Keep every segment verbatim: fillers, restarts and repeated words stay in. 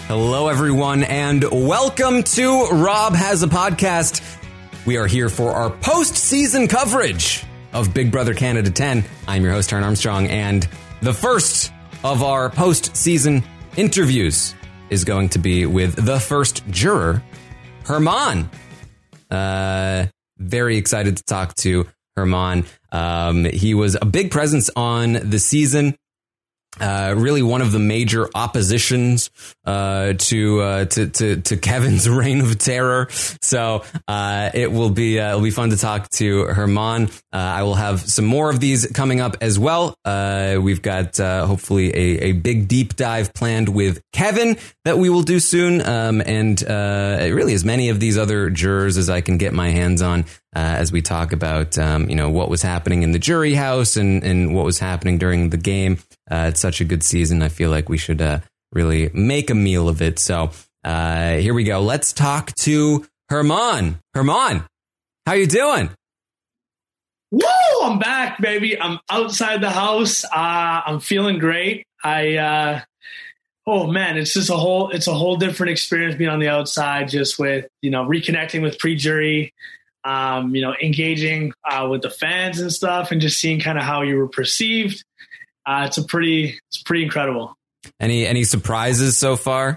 Hello, everyone, and welcome to Rob Has a Podcast. We are here for our post-season coverage of Big Brother Canada ten. I'm your host, Taryn Armstrong, and the first of our post-season interviews is going to be with the first juror, Herman. Uh, very excited to talk to Herman. Um, he was a big presence on the season. Uh, really one of the major oppositions uh, to, uh, to to to Kevin's reign of terror. So uh, it will be uh, it'll be fun to talk to Herman. Uh, I will have some more of these coming up as well. Uh, we've got uh, hopefully a, a big deep dive planned with Kevin that we will do soon, um, and uh, really as many of these other jurors as I can get my hands on. Uh, as we talk about, um, you know, what was happening in the jury house and, and what was happening during the game. Uh, it's such a good season. I feel like we should uh, really make a meal of it. So uh, here we go. Let's talk to Herman. Herman, how you doing? Woo! I'm back, baby. I'm outside the house. Uh, I'm feeling great. I, uh, oh man, it's just a whole, it's a whole different experience being on the outside, just with, you know, reconnecting with pre-jury. Um, you know, engaging uh, with the fans and stuff, and just seeing kind of how you were perceived. Uh, it's a pretty, it's pretty incredible. Any any surprises so far?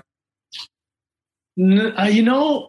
Uh, you know,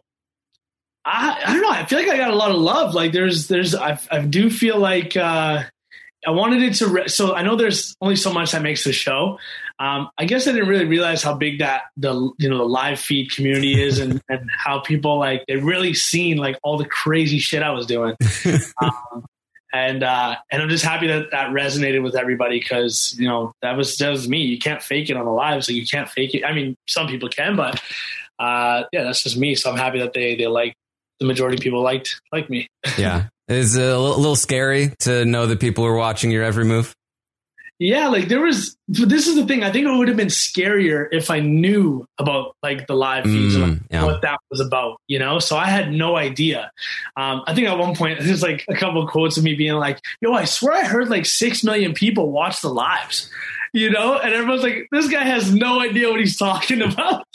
I I don't know. I feel like I got a lot of love. Like there's there's I I do feel like uh, I wanted it to. Re- so I know there's only so much that makes the show. Um, I guess I didn't really realize how big that the you know the live feed community is, and, and how people like they really seen like all the crazy shit I was doing, um, and uh, and I'm just happy that that resonated with everybody, because you know that was that was me. You can't fake it on the live, so you can't fake it. I mean, some people can, but uh, yeah, that's just me. So I'm happy that they they like the majority of people liked like me. Yeah, it's a little, little scary to know that people are watching your every move. Yeah, like there was, this is the thing. I think it would have been scarier if I knew about like the live feeds mm, and like, yeah. what that was about, you know? So I had no idea. Um, I think at one point there's like a couple of quotes of me being like, yo, I swear I heard like six million people watch the lives, you know? And everyone's like, this guy has no idea what he's talking about.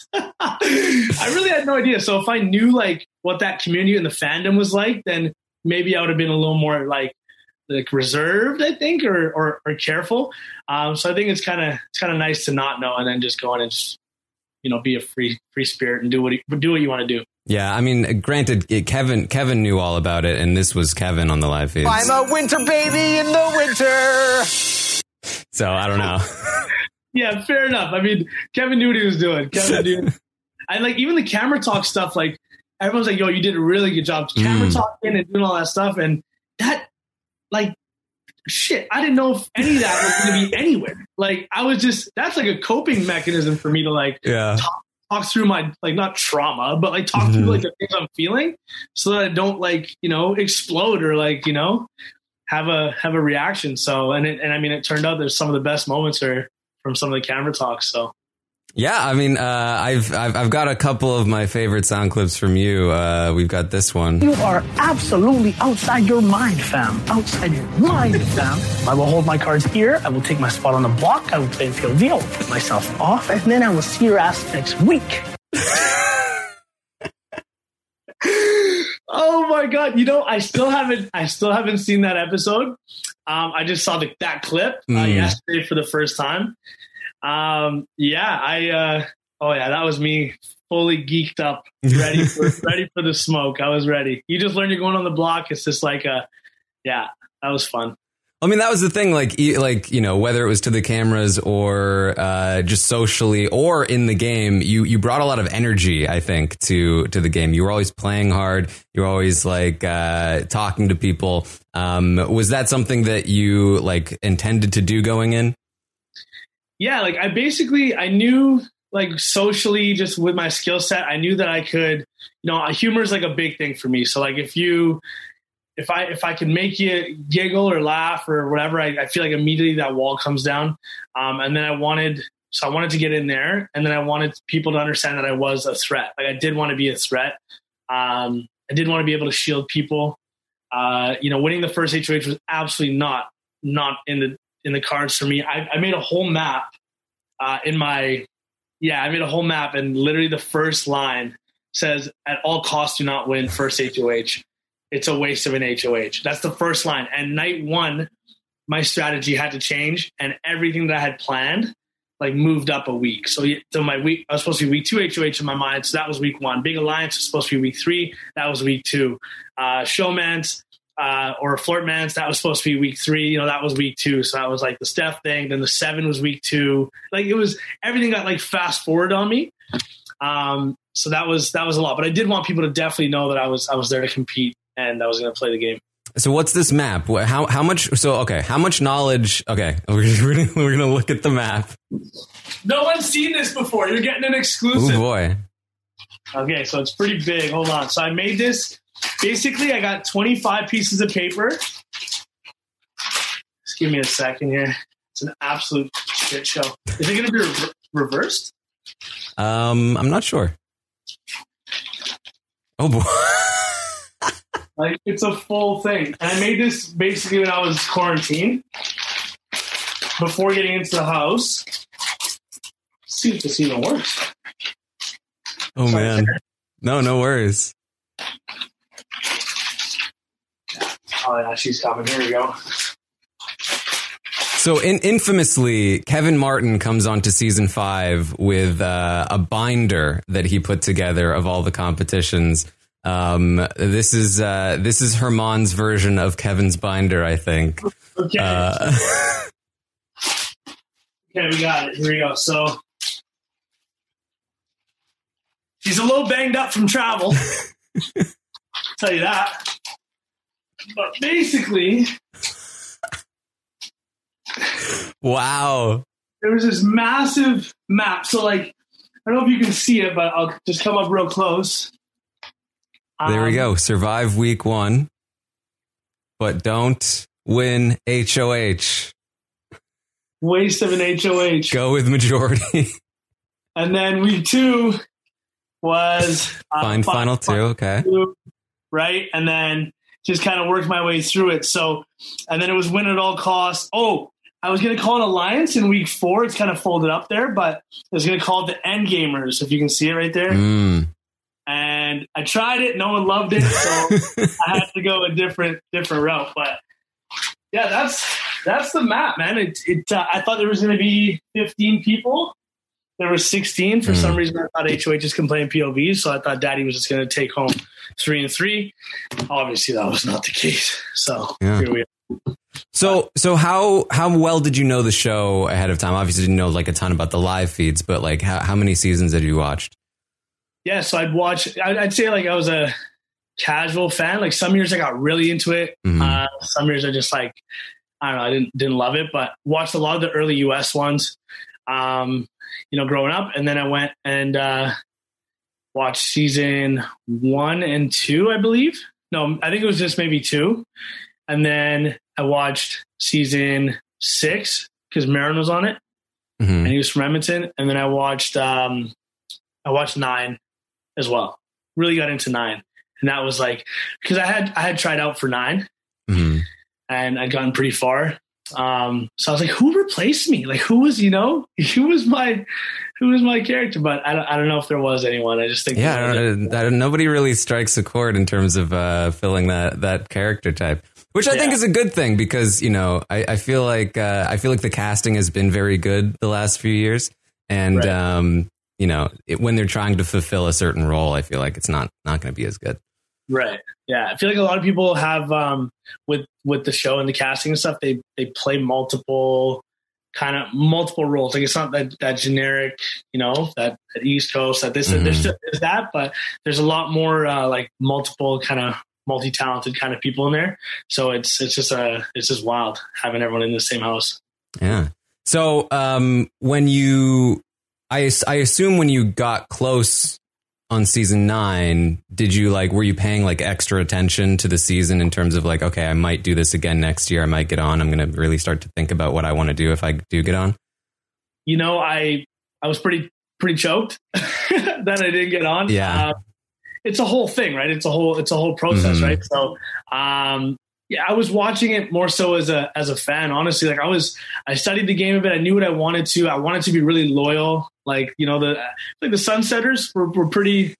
I really had no idea. So if I knew like what that community and the fandom was like, then maybe I would have been a little more like, like reserved, I think, or or, or careful. Um, so I think it's kind of it's kind of nice to not know and then just go in and just, you know, be a free free spirit and do what you, do what you want to do. Yeah, I mean, granted, Kevin Kevin knew all about it, and this was Kevin on the live feed. I'm a winter baby in the winter. So I don't know. Yeah, fair enough. I mean, Kevin knew what he was doing. Kevin knew. I like even the camera talk stuff. Like everyone's like, "Yo, you did a really good job camera mm. talking and doing all that stuff," and that. Like, shit, I didn't know if any of that was going to be anywhere. Like, I was just, that's like a coping mechanism for me to like yeah. talk, talk through my, like, not trauma, but like talk mm-hmm. through like the things I'm feeling so that I don't like, you know, explode or like, you know, have a, have a reaction. So, and it, and I mean, it turned out there's some of the best moments are from some of the camera talks. So. Yeah, I mean, uh, I've, I've I've got a couple of my favorite sound clips from you. Uh, we've got this one. You are absolutely outside your mind, fam. Outside your mind, fam. I will hold my cards here. I will take my spot on the block. I will play P O V. I will put myself off, and then I will see your ass next week. Oh my god! You know, I still haven't I still haven't seen that episode. Um, I just saw the, that clip uh, mm. yesterday for the first time. Um, yeah, I, uh, oh yeah, that was me fully geeked up, ready for, ready for the smoke. I was ready. You just learn you're going on the block. It's just like a, yeah, that was fun. I mean, that was the thing, like, like, you know, whether it was to the cameras or, uh, just socially or in the game, you, you brought a lot of energy, I think, to, to the game. You were always playing hard. You were always like, uh, talking to people. Um, was that something that you like intended to do going in? Yeah, like I basically, I knew like socially just with my skill set, I knew that I could, you know, humor is like a big thing for me. So like if you, if I, if I could make you giggle or laugh or whatever, I, I feel like immediately that wall comes down. Um, and then I wanted, so I wanted to get in there, and then I wanted people to understand that I was a threat. Like I did want to be a threat. Um, I did want to be able to shield people. Uh, you know, winning the first H O H was absolutely not, not in the, in the cards for me. I, I made a whole map uh, in my Yeah, I made a whole map, and literally the first line says, "At all costs, do not win first H O H. It's a waste of an H O H." That's the first line. And night one, my strategy had to change, and everything that I had planned like moved up a week. So, so my week, I was supposed to be week two H O H in my mind. So that was week one. Big Alliance was supposed to be week three. That was week two. Uh, Showmance uh, or Flirtmance, that was supposed to be week three. You know, that was week two. So that was like the Steph thing. Then the seven was week two. Like it was, everything got like fast forward on me. Um, so that was, that was a lot, but I did want people to definitely know that I was, I was there to compete and I was going to play the game. So what's this map? How how much? So okay, how much knowledge? Okay, we're gonna, we're gonna look at the map. No one's seen this before. You're getting an exclusive. Oh boy. Okay, so it's pretty big. Hold on. So I made this. Basically, I got twenty-five pieces of paper. Just give me a second here. It's an absolute shit show. Is it gonna be re- reversed? Um, I'm not sure. Oh boy. Like, it's a full thing. And I made this basically when I was quarantined, before getting into the house. Let's see if this even works. Oh, Sorry, man. Sir. No, no worries. Oh, yeah, she's coming. Here we go. So in, infamously, Kevin Martin comes on to season five with uh, a binder that he put together of all the competitions. Um, this is uh, this is Herman's version of Kevin's binder, I think. Okay. Uh, okay, we got it. Here we go. So he's a little banged up from travel. Tell you that. But basically, wow. There was this massive map. So like, I don't know if you can see it, but I'll just come up real close. There we go. Survive week one, but don't win H O H. Waste of an H O H. Go with majority. And then week two was uh, Find final, final two. Okay. Two, right. And then just kind of worked my way through it. So, and then it was win at all costs. Oh, I was going to call it Alliance in week four. It's kind of folded up there, but I was going to call it the End Gamers, if you can see it right there. Mm. And I tried it. No one loved it. So I had to go a different, different route. But yeah, that's, that's the map, man. It, it, uh, I thought there was going to be fifteen people. There were sixteen. For mm. some reason, I thought H O H is can play in P O Vs. So I thought Daddy was just going to take home three and three. Obviously that was not the case. So yeah. Here we are. So, so how, how well did you know the show ahead of time? Obviously didn't know like a ton about the live feeds, but like how, how many seasons had you watched? Yeah, so I'd watch, I'd say like I was a casual fan. Like some years I got really into it. Mm-hmm. Uh, some years I just like, I don't know, I didn't didn't love it, but watched a lot of the early U S ones, um, you know, growing up. And then I went and uh, watched season one and two, I believe. No, I think it was just maybe two. And then I watched season six because Marin was on it, mm-hmm. and he was from Edmonton. And then I watched, um, I watched nine as well. Really got into nine, and that was like because I had I had tried out for nine, mm-hmm. and I'd gotten pretty far. Um, so I was like, who replaced me? Like, who was you know who was my who was my character? But I don't I don't know if there was anyone. I just think yeah, I don't, I don't, nobody really strikes a chord in terms of uh, filling that that character type. Which I yeah. think is a good thing because, you know, I, I feel like uh, I feel like the casting has been very good the last few years. And, right. um, you know, it, when they're trying to fulfill a certain role, I feel like it's not not going to be as good. Right. Yeah. I feel like a lot of people have um, with with the show and the casting and stuff, they they play multiple kind of multiple roles. Like it's not that, that generic, you know, that, that East Coast, that this, mm-hmm. there's, there's that, but there's a lot more uh, like multiple kind of multi-talented kind of people in there. So it's it's just a it's just wild having everyone in the same house. Yeah. So um, when you, I I assume when you got close on season nine, did you like were you paying like extra attention to the season in terms of like, okay, I might do this again next year. I might get on. I'm going to really start to think about what I want to do if I do get on. You know, I I was pretty pretty choked that I didn't get on. Yeah. Uh, It's a whole thing, right? It's a whole, it's a whole process, mm-hmm. right? So, um, Yeah, I was watching it more so as a as a fan, honestly. Like I was, I studied the game a bit. I knew what I wanted to. I wanted to be really loyal. Like you know, the like the Sunsetters were, were pretty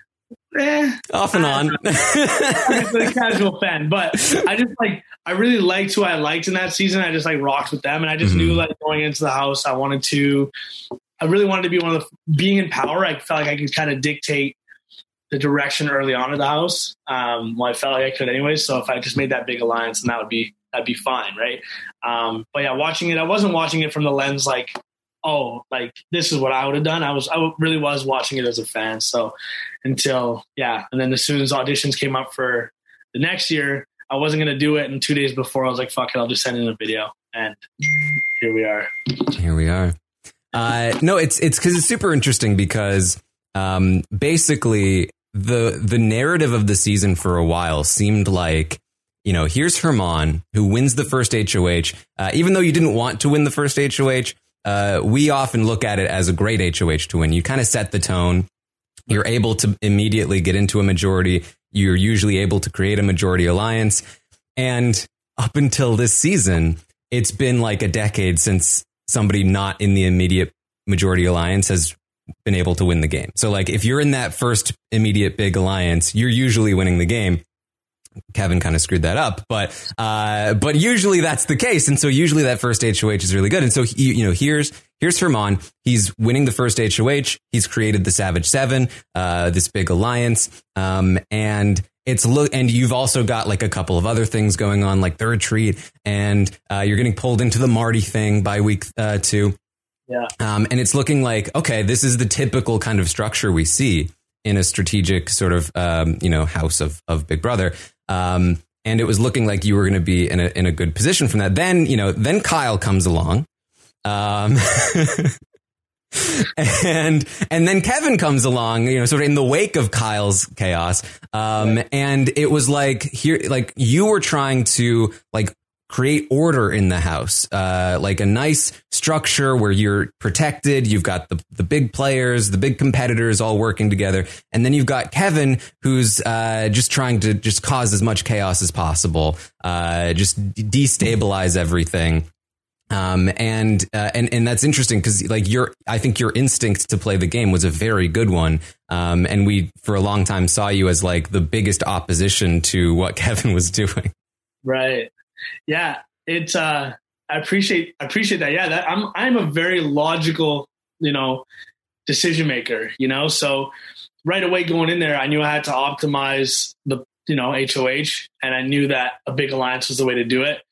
eh, off and on. I'm a casual fan, but I just like I really liked who I liked in that season. I just like rocked with them, and I just mm-hmm. knew like going into the house, I wanted to. I really wanted to be one of the being in power. I felt like I could kind of dictate the direction early on in the house. Um, well, I felt like I could anyway. So if I just made that big alliance, then that would be, that'd be fine. Right. Um, but yeah, watching it, I wasn't watching it from the lens, like, oh, like this is what I would have done. I was, I really was watching it as a fan. So until, yeah. And then as soon as auditions came up for the next year, I wasn't going to do it. And two days before I was like, fuck it, I'll just send in a video. And here we are. Here we are. Uh, no, it's, it's cause it's super interesting because, um, basically, The the narrative of the season for a while seemed like, you know, here's Herman who wins the first H O H. Uh, even though you didn't want to win the first H O H, uh, we often look at it as a great H O H to win. You kind of set the tone. You're able to immediately get into a majority. You're usually able to create a majority alliance. And up until this season, it's been like a decade since somebody not in the immediate majority alliance has been able to win the game. So like if you're in that first immediate big alliance, you're usually winning the game. Kevin kind of screwed that up, but uh, but usually that's the case. And so usually that first H O H is really good. And so, he, you know, here's here's Herman. He's winning the first H O H. He's created the Savage Seven, uh, this big alliance. Um, and it's look, and you've also got like a couple of other things going on, like the retreat, and uh, you're getting pulled into the Marty thing by week uh, two. Yeah. Um, and it's looking like, okay, this is the typical kind of structure we see in a strategic sort of, um, you know, house of, of Big Brother. Um, and it was looking like you were going to be in a, in a good position from that. Then, you know, then Kyle comes along. Um, and, and then Kevin comes along, you know, sort of in the wake of Kyle's chaos. Um, right. And it was like here, like you were trying to like, create order in the house, uh, like a nice structure where you're protected. You've got the, the big players, the big competitors all working together. And then you've got Kevin, who's uh, just trying to just cause as much chaos as possible, uh, just destabilize everything. Um, and, uh, and, and that's interesting because like your, I think your instinct to play the game was a very good one. Um, and we, for a long time, saw you as like the biggest opposition to what Kevin was doing. Right. Yeah, it's, uh, I appreciate, I appreciate that. Yeah, that I'm, I'm a very logical, you know, decision maker, you know, so right away going in there, I knew I had to optimize the, you know, H O H, and I knew that a big alliance was the way to do it.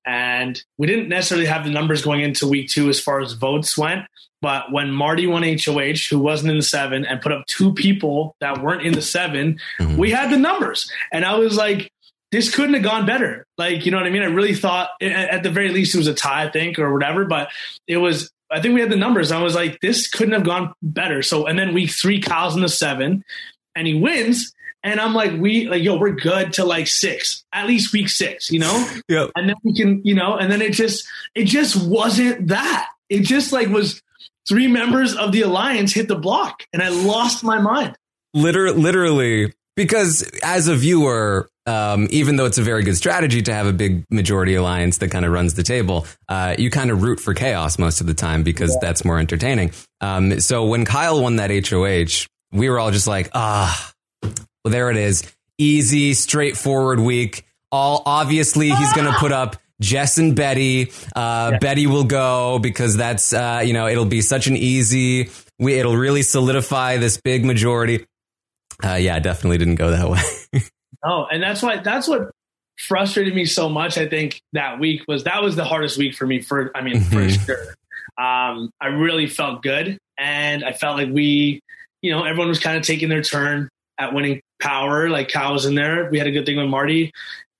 And we didn't necessarily have the numbers going into week two as far as votes went. But when Marty won H O H, who wasn't in the seven, and put up two people that weren't in the seven, mm-hmm. we had the numbers. And I was like, this couldn't have gone better. Like, you know what I mean? I really thought at the very least it was a tie, I think, or whatever, but it was, I think we had the numbers. I was like, this couldn't have gone better. So, and then week three, Kyle's in the seven and he wins. And I'm like, we like, yo, we're good to like six, at least week six, you know? Yep. And then we can, you know, and then it just, it just wasn't that. It just like was three members of the alliance hit the block and I lost my mind. Literally, literally, because as a viewer, um, even though it's a very good strategy to have a big majority alliance that kind of runs the table, uh, you kind of root for chaos most of the time because yeah. that's more entertaining. Um, so when Kyle won that H O H, we were all just like, ah, well, there it is. Easy, straightforward week. All obviously he's going to put up Jess and Betty. Uh, yeah. Betty will go because that's, uh, you know, it'll be such an easy, we, it'll really solidify this big majority. Uh, yeah, definitely didn't go that way. Oh, and that's why that's what frustrated me so much. I think that week was that was the hardest week for me. For I mean, mm-hmm. for sure. Um, I really felt good, and I felt like we, you know, everyone was kind of taking their turn at winning power. Like Kyle was in there. We had a good thing with Marty.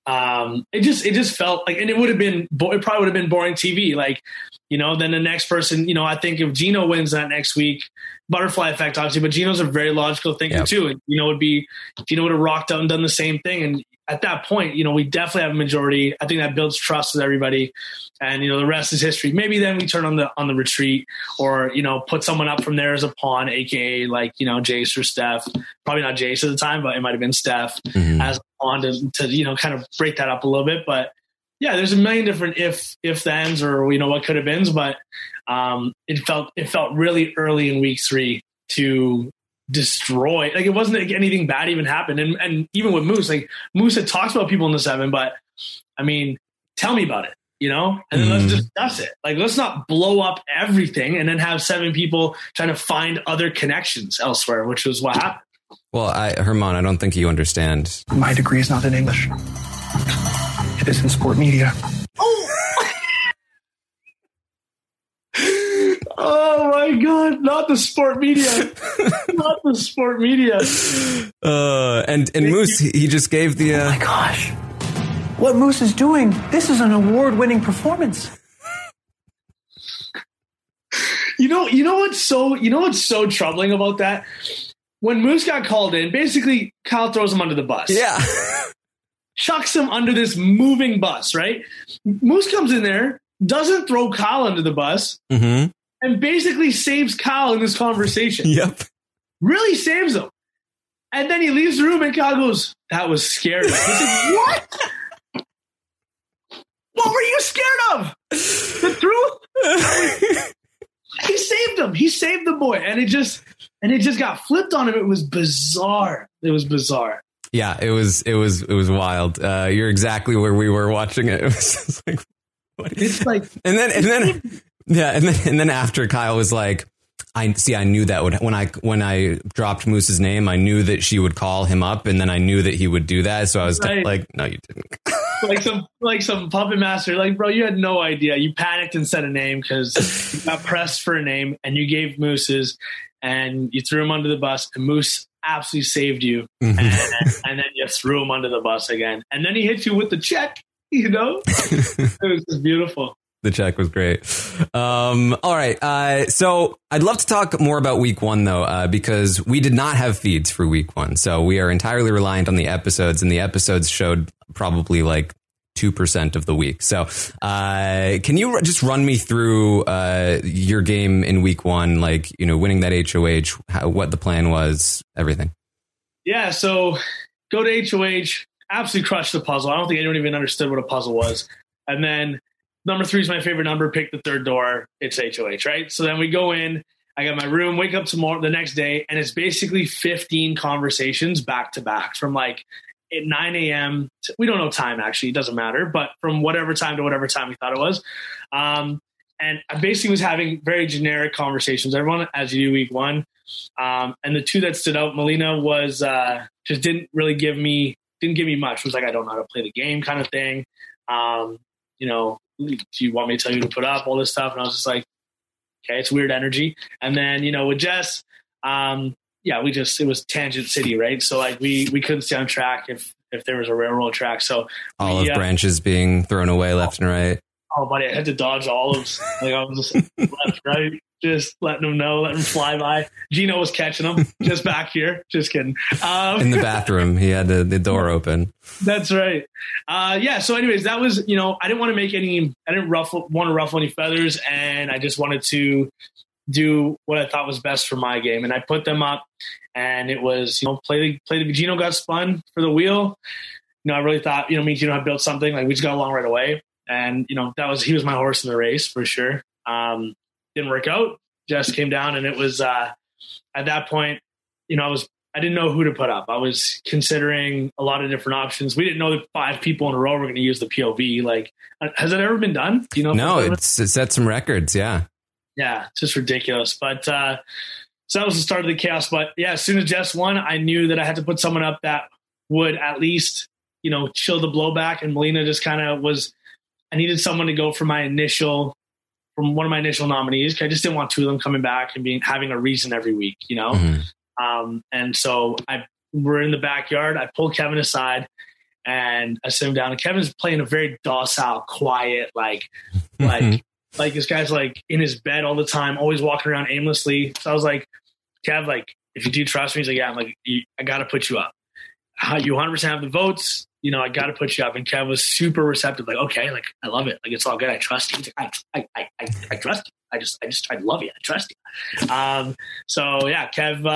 Um, it just it just felt like, and it would have been it probably would have been boring T V. Like, you know, then the next person, you know, I think if Gino wins that next week, butterfly effect, obviously, but Gino's a very logical thinker yep. too. And, you know, would be, Gino would have rocked out and done the same thing. And at that point, you know, we definitely have a majority. I think that builds trust with everybody. And, you know, the rest is history. Maybe then we turn on the, on the retreat or, you know, put someone up from there as a pawn, A K A like, you know, Jace or Steph, probably not Jace at the time, but it might've been Steph mm-hmm. as a on to, to, you know, kind of break that up a little bit. But yeah, there's a million different if, if thens or, you know, what could have been, but um, it felt, it felt really early in week three to destroy. Like it wasn't like anything bad even happened. And, and even with Moose, like Moose had talked about people in the seven, but I mean, tell me about it, you know, and then mm. let's discuss it. Like, let's not blow up everything and then have seven people trying to find other connections elsewhere, which was what happened. Well, I, Herman, I don't think you understand. My degree is not in English. It is in sport media. Oh, oh my God. Not the sport media. Not the sport media. Uh, and, and Moose, he just gave the... Uh, oh my gosh. What Moose is doing, this is an award-winning performance. You know, you know what's so, you know what's so troubling about that? When Moose got called in, basically Kyle throws him under the bus. Yeah. Chucks him under this moving bus, right? Moose comes in there, doesn't throw Kyle under the bus, mm-hmm. and basically saves Kyle in this conversation. Yep. Really saves him. And then he leaves the room and Kyle goes, that was scary. He's like, what? What were you scared of? The truth? He saved him. He saved the boy. And it just and it just got flipped on him. It was bizarre. It was bizarre. Yeah, it was it was it was wild. Uh, you're exactly where we were watching it. It was just like what? It's like and then and then yeah, and then and then after Kyle was like, I see. I knew that would when I when I dropped Moose's name, I knew that she would call him up, and then I knew that he would do that. So I was right. like, "No, you didn't." like some like some puppet master, like, bro, you had no idea. You panicked and said a name because you got pressed for a name, and you gave Moose's, and you threw him under the bus, and Moose absolutely saved you, mm-hmm. and, and then you threw him under the bus again, and then he hit you with the check. You know, it was just beautiful. The check was great. Um, all right. Uh, so I'd love to talk more about week one, though, uh, because we did not have feeds for week one. So we are entirely reliant on the episodes, and the episodes showed probably like two percent of the week. So uh, can you just run me through uh, your game in week one, like, you know, winning that H O H, how, what the plan was, everything? Yeah. So go to H O H, absolutely crushed the puzzle. I don't think anyone even understood what a puzzle was. And then number three is my favorite number. Pick the third door. It's H O H, right? So then we go in. I got my room. Wake up tomorrow, the next day, and it's basically fifteen conversations back to back from like at nine a.m. to, we don't know time actually. It doesn't matter, but from whatever time to whatever time we thought it was. Um, and I basically was having very generic conversations. Everyone, as you do week one. Um, and the two that stood out, Melina was uh, just didn't really give me didn't give me much. It was like, I don't know how to play the game kind of thing. Um, you know. Do you want me to tell you to put up all this stuff? And I was just like, okay, it's weird energy. And then, you know, with Jess, um, yeah, we just, it was tangent city, right? So like we, we couldn't stay on track if, if there was a railroad track. So olive we, uh, branches being thrown away left and right. Oh, buddy, I had to dodge olives. Like I was just left, right, just letting them know, letting them fly by. Gino was catching them just back here. Just kidding. Um, In the bathroom, he had the, the door open. That's right. Uh, yeah. So, anyways, that was, you know, I didn't want to make any. I didn't ruffle, want to ruffle any feathers, and I just wanted to do what I thought was best for my game. And I put them up, and it was, you know, play the play the Gino got spun for the wheel. You know, I really thought, you know, me and Gino had built something. Like we just got along right away. And, you know, that was, he was my horse in the race for sure. Um, didn't work out. Jess came down, and it was, uh, at that point, you know, I was, I didn't know who to put up. I was considering a lot of different options. We didn't know that five people in a row were going to use the P O V. Like, has that ever been done? Do you know? No, it's, it set some records. Yeah. Yeah. It's just ridiculous. But, uh, so that was the start of the chaos. But yeah, as soon as Jess won, I knew that I had to put someone up that would at least, you know, chill the blowback. And Melina just kind of was, I needed someone to go for my initial, from one of my initial nominees. Cause I just didn't want two of them coming back and being, having a reason every week, you know? Mm-hmm. Um, and so I we're in the backyard. I pulled Kevin aside and I sit him down, and Kevin's playing a very docile, quiet, like, like, like this guy's like in his bed all the time, always walking around aimlessly. So I was like, Kev, like, if you do trust me, he's like, yeah, I'm like, I got to put you up. You one hundred percent have the votes. You know, I got to put you up. And Kev was super receptive. Like, okay, like, I love it. Like, it's all good. I trust you. He's like, I, I, I, I trust you. I just, I just, I love you. I trust you. Um, so yeah, Kev, uh,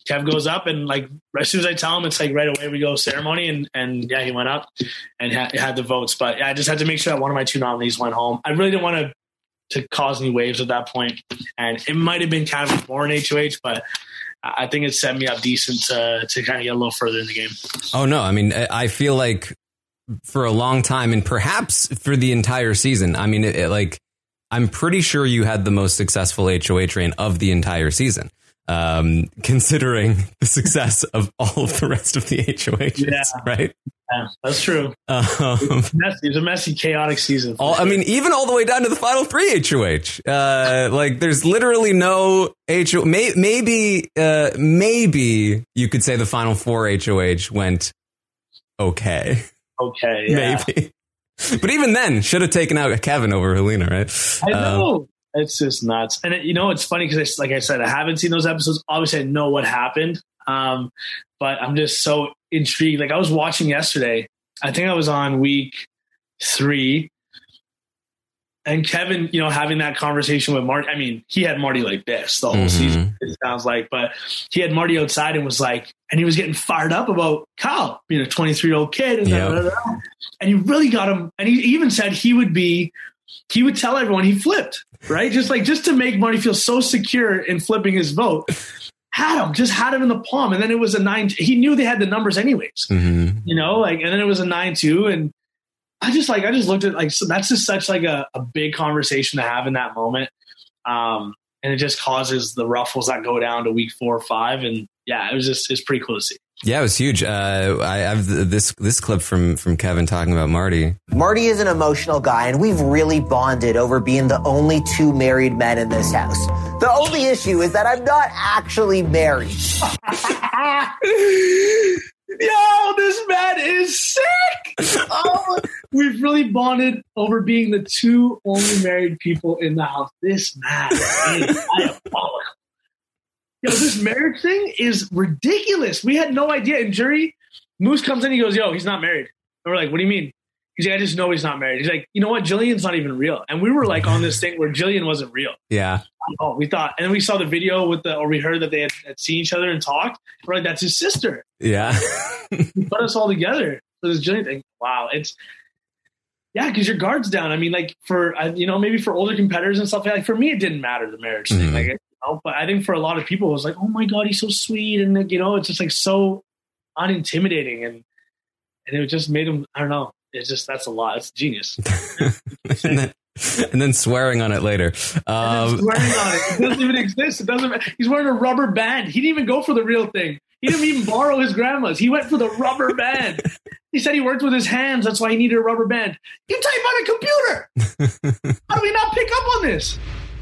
Kev goes up and like as soon as I tell him, it's like right away we go ceremony and and yeah, he went up and ha- had the votes. But yeah, I just had to make sure that one of my two nominees went home. I really didn't want to to cause any waves at that point, and it might have been kind of more in H O H, but I think it set me up decent to to kind of get a little further in the game. Oh no, I mean I feel like for a long time and perhaps for the entire season. I mean, it, it, like I'm pretty sure you had the most successful H O H reign of the entire season. Um, considering the success of all of the rest of the H O Hs, yeah. right? Yeah, that's true. Um, it, was messy. It was a messy, chaotic season. All, sure. I mean, even all the way down to the final three H O H. Uh, like, there's literally no H O H. May, maybe, uh, maybe you could say the final four H O H went okay. Okay, yeah. Maybe. But even then, should have taken out Kevin over Helena, right? I know. Um, It's just nuts. And, it, you know, it's funny because, like I said, I haven't seen those episodes. Obviously, I know what happened. Um, but I'm just so intrigued. Like, I was watching yesterday. I think I was on week three. And Kevin, you know, having that conversation with Marty. I mean, he had Marty like this the whole mm-hmm. season, it sounds like. But he had Marty outside and was like, and he was getting fired up about Kyle, being a twenty-three-year-old kid. And, yep. blah, blah, blah. And he really got him. And he even said he would be, he would tell everyone he flipped. Right. Just like just to make Marty feel so secure in flipping his vote, had him just had him in the palm. And then it was a nine. He knew they had the numbers anyways, mm-hmm. you know, like and then it was a nine two. And I just like I just looked at like so that's just such like a, a big conversation to have in that moment. Um, and it just causes the ruffles that go down to week four or five. And yeah, it was just it's pretty cool to see. Yeah, it was huge. Uh, I have this this clip from from Kevin talking about Marty. Marty is an emotional guy, and we've really bonded over being the only two married men in this house. The only issue is that I'm not actually married. Yo, this man is sick. Oh, we've really bonded over being the two only married people in the house. This man is diabolical. Yo, this marriage thing is ridiculous. We had no idea. And jury, Moose comes in, he goes, yo, he's not married. And we're like, what do you mean? He's like, I just know he's not married. He's like, you know what? Jillian's not even real. And we were like on this thing where Jillian wasn't real. Yeah. Oh, we thought. And then we saw the video with the, or we heard that they had, had seen each other and talked. We're like, that's his sister. Yeah. He put us all together for this Jillian thing. Wow. It's, yeah, because your guard's down. I mean, like for, you know, maybe for older competitors and stuff like that. For me, it didn't matter, the marriage thing. Mm-hmm. Like, you know, but I think for a lot of people, it was like, oh my God, he's so sweet. And, like, you know, it's just like so unintimidating. And, and it just made him, I don't know. It's just, that's a lot. It's genius. and, then, and then swearing on it later. Um, swearing on it. It doesn't even exist. It doesn't. He's wearing a rubber band. He didn't even go for the real thing. He didn't even borrow his grandma's. He went for the rubber band. He said he worked with his hands. That's why he needed a rubber band. You type on a computer. How do we not pick up on this?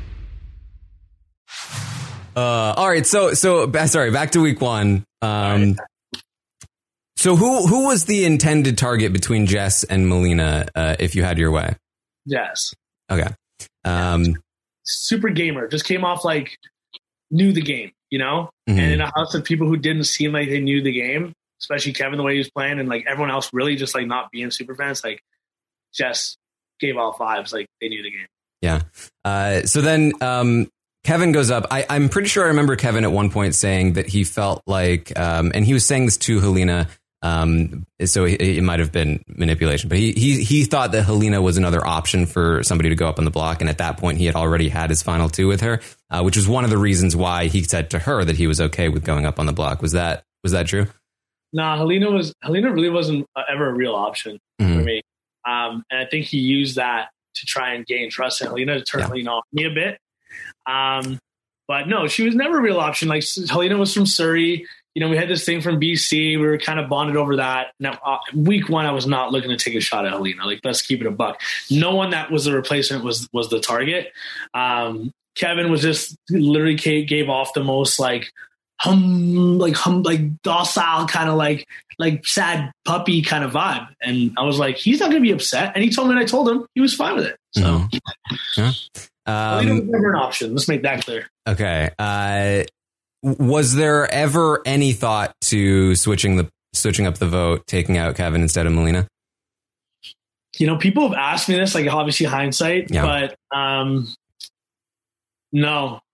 Uh, all right. So, so sorry, back to week one. Um, So who who was the intended target between Jess and Melina, uh, if you had your way? Jess. Okay. Um, Super gamer. Just came off like knew the game, you know? Mm-hmm. And in a house of people who didn't seem like they knew the game, especially Kevin, the way he was playing, and like everyone else really just like not being super fans, like Jess gave all vibes like they knew the game. Yeah. Uh, so then um, Kevin goes up. I, I'm pretty sure I remember Kevin at one point saying that he felt like, um, and he was saying this to Helena, Um, so it, it might have been manipulation, but he, he, he thought that Helena was another option for somebody to go up on the block. And at that point, he had already had his final two with her, uh, which was one of the reasons why he said to her that he was okay with going up on the block. Was that, was that true? Nah, Helena was, Helena really wasn't ever a real option mm-hmm. for me. Um, and I think he used that to try and gain trust in Helena to turn yeah. Helena off me a bit. Um, but no, she was never a real option. Like Helena was from Surrey. You know, we had this thing from B C. We were kind of bonded over that. Now, uh, week one, I was not looking to take a shot at Helena. Like, let's keep it a buck. No one that was the replacement was was the target. Um, Kevin was just literally gave off the most like hum, like hum, like docile kind of like like sad puppy kind of vibe. And I was like, he's not going to be upset. And he told me, and I told him he was fine with it. So, mm-hmm. yeah. um, Helena was never an option. Let's make that clear. Okay. Uh, Was there ever any thought to switching the switching up the vote, taking out Kevin instead of Melina? You know, people have asked me this, like obviously hindsight, yeah. but um, no,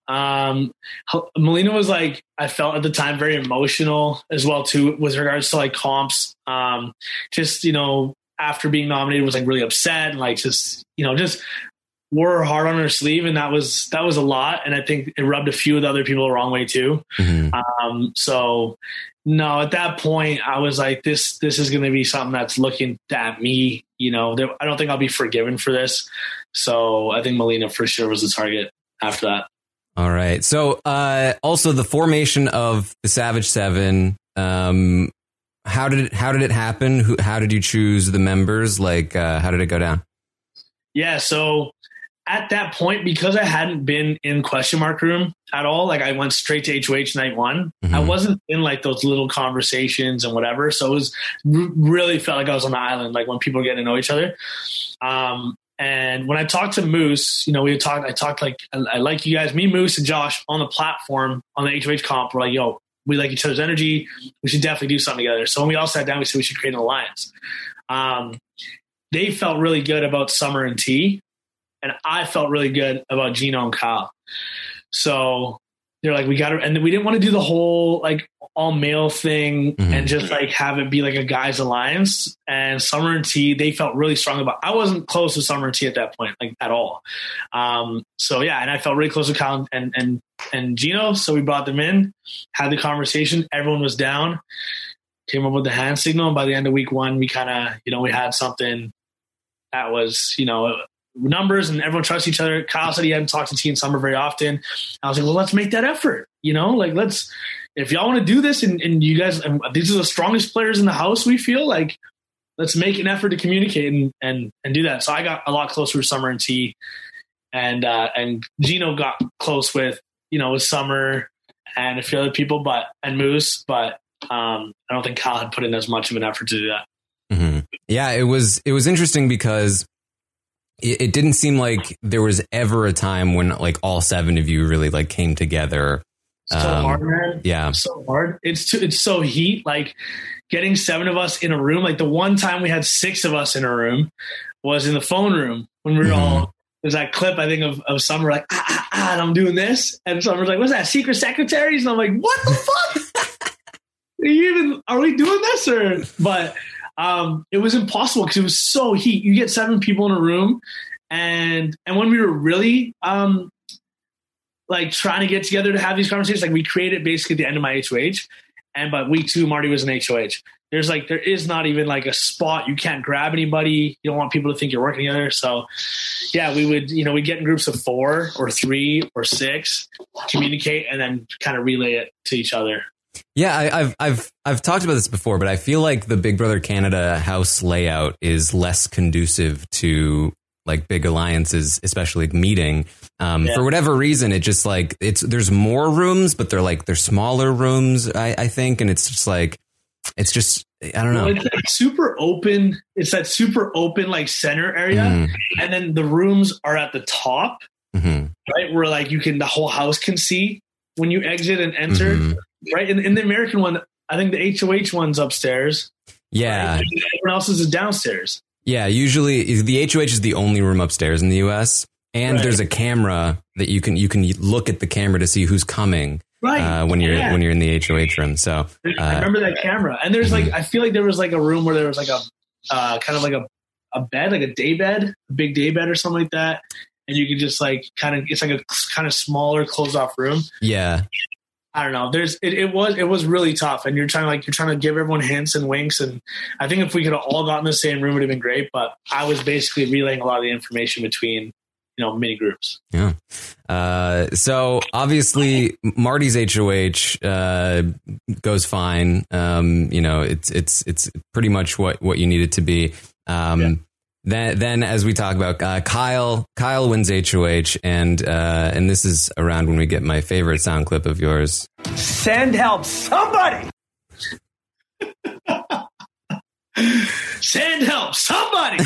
Um, Melina was like, I felt at the time very emotional as well too, with regards to like comps. Um, just, you know, after being nominated was like really upset and like, just, you know, just wore her heart on her sleeve. And that was, that was a lot. And I think it rubbed a few of the other people the wrong way too. Mm-hmm. Um, so no, at that point I was like, this, this is going to be something that's looking at me, you know, there, I don't think I'll be forgiven for this. So I think Melina for sure was the target after that. All right. So uh, also the formation of the Savage Seven. Um, how did it, how did it happen? Who, how did you choose the members? Like, uh, how did it go down? Yeah. So at that point, because I hadn't been in question mark room at all, like I went straight to H O H night one. Mm-hmm. I wasn't in like those little conversations and whatever. So it was r- really felt like I was on the island, like when people were getting to know each other. Um, And when I talked to Moose, you know, we talked, I talked like, I, I like you guys, me, Moose and Josh on the platform on the H O H comp. We're like, yo, we like each other's energy. We should definitely do something together. So when we all sat down, we said we should create an alliance. Um, they felt really good about Summer and T, and I felt really good about Gino and Kyle. So they're like, we got to, and then we didn't want to do the whole like all male thing mm-hmm. and just like have it be like a guys alliance. And Summer and T, they felt really strong about, I wasn't close to Summer and T at that point, like at all. Um, so yeah. And I felt really close to Kyle and, and, and Gino. So we brought them in, had the conversation. Everyone was down, came up with the hand signal. And by the end of week one, we kind of, you know, we had something that was, you know, numbers and everyone trusts each other. Kyle said he hadn't talked to T and Summer very often. I was like, well, let's make that effort. You know, like let's, if y'all want to do this and, and you guys, and these are the strongest players in the house, we feel like, let's make an effort to communicate and, and, and do that. So I got a lot closer with Summer and T, and, uh, and Gino got close with, you know, with Summer and a few other people, but, and Moose, but, um, I don't think Kyle had put in as much of an effort to do that. Mm-hmm. Yeah, it was, it was interesting because it, it didn't seem like there was ever a time when like all seven of you really like came together. So um, hard, man. Yeah. So hard. It's too, it's so heat. Like getting seven of us in a room. Like the one time we had six of us in a room was in the phone room when we were mm-hmm. all, there's that clip, I think, of, of Summer like, ah, ah, ah, and I'm doing this. And Summer's like, what's that, Secret Secretaries? And I'm like, what the fuck? Are you even, are we doing this? Or, but um, it was impossible because it was so heat. You get seven people in a room. And, and when we were really, um, like trying to get together to have these conversations, like we created basically at the end of my H O H, and by week two, Marty was in H O H. There's like, there is not even like a spot. You can't grab anybody. You don't want people to think you're working together. So yeah, we would, you know, we get in groups of four or three or six, communicate, and then kind of relay it to each other. Yeah, I, I've I've I've talked about this before, but I feel like the Big Brother Canada house layout is less conducive to like big alliances, especially meeting. Um, yeah. For whatever reason, it just like it's there's more rooms, but they're like they're smaller rooms, I, I think, and it's just like it's just I don't know. Well, it's like super open. It's that super open like center area, mm. and then the rooms are at the top, mm-hmm. right? Where like you can the whole house can see when you exit and enter. Mm-hmm. Right. In, in the American one, I think the H O H one's upstairs. Yeah. Right? Everyone else's is downstairs. Yeah. Usually the H O H is the only room upstairs in the U S. And right. there's a camera that you can you can look at the camera to see who's coming. Right. Uh, when you're yeah. when you're in the H O H room. So uh, I remember that camera. And there's mm-hmm. like I feel like there was like a room where there was like a uh, kind of like a, a bed, like a day bed, a big day bed or something like that. And you could just like kind of it's like a kind of smaller closed off room. Yeah. I don't know. There's it, it was it was really tough, and you're trying to like you're trying to give everyone hints and winks, and I think if we could have all gotten the same room, it would have been great. But I was basically relaying a lot of the information between you know mini groups. Yeah. Uh, so obviously Marty's H O H uh, goes fine. Um, you know, it's it's it's pretty much what what you need it to be. Um, yeah. Then, then, as we talk about, uh, Kyle, Kyle wins H O H, and uh, and this is around when we get my favorite sound clip of yours. Send help, somebody! Send help, somebody!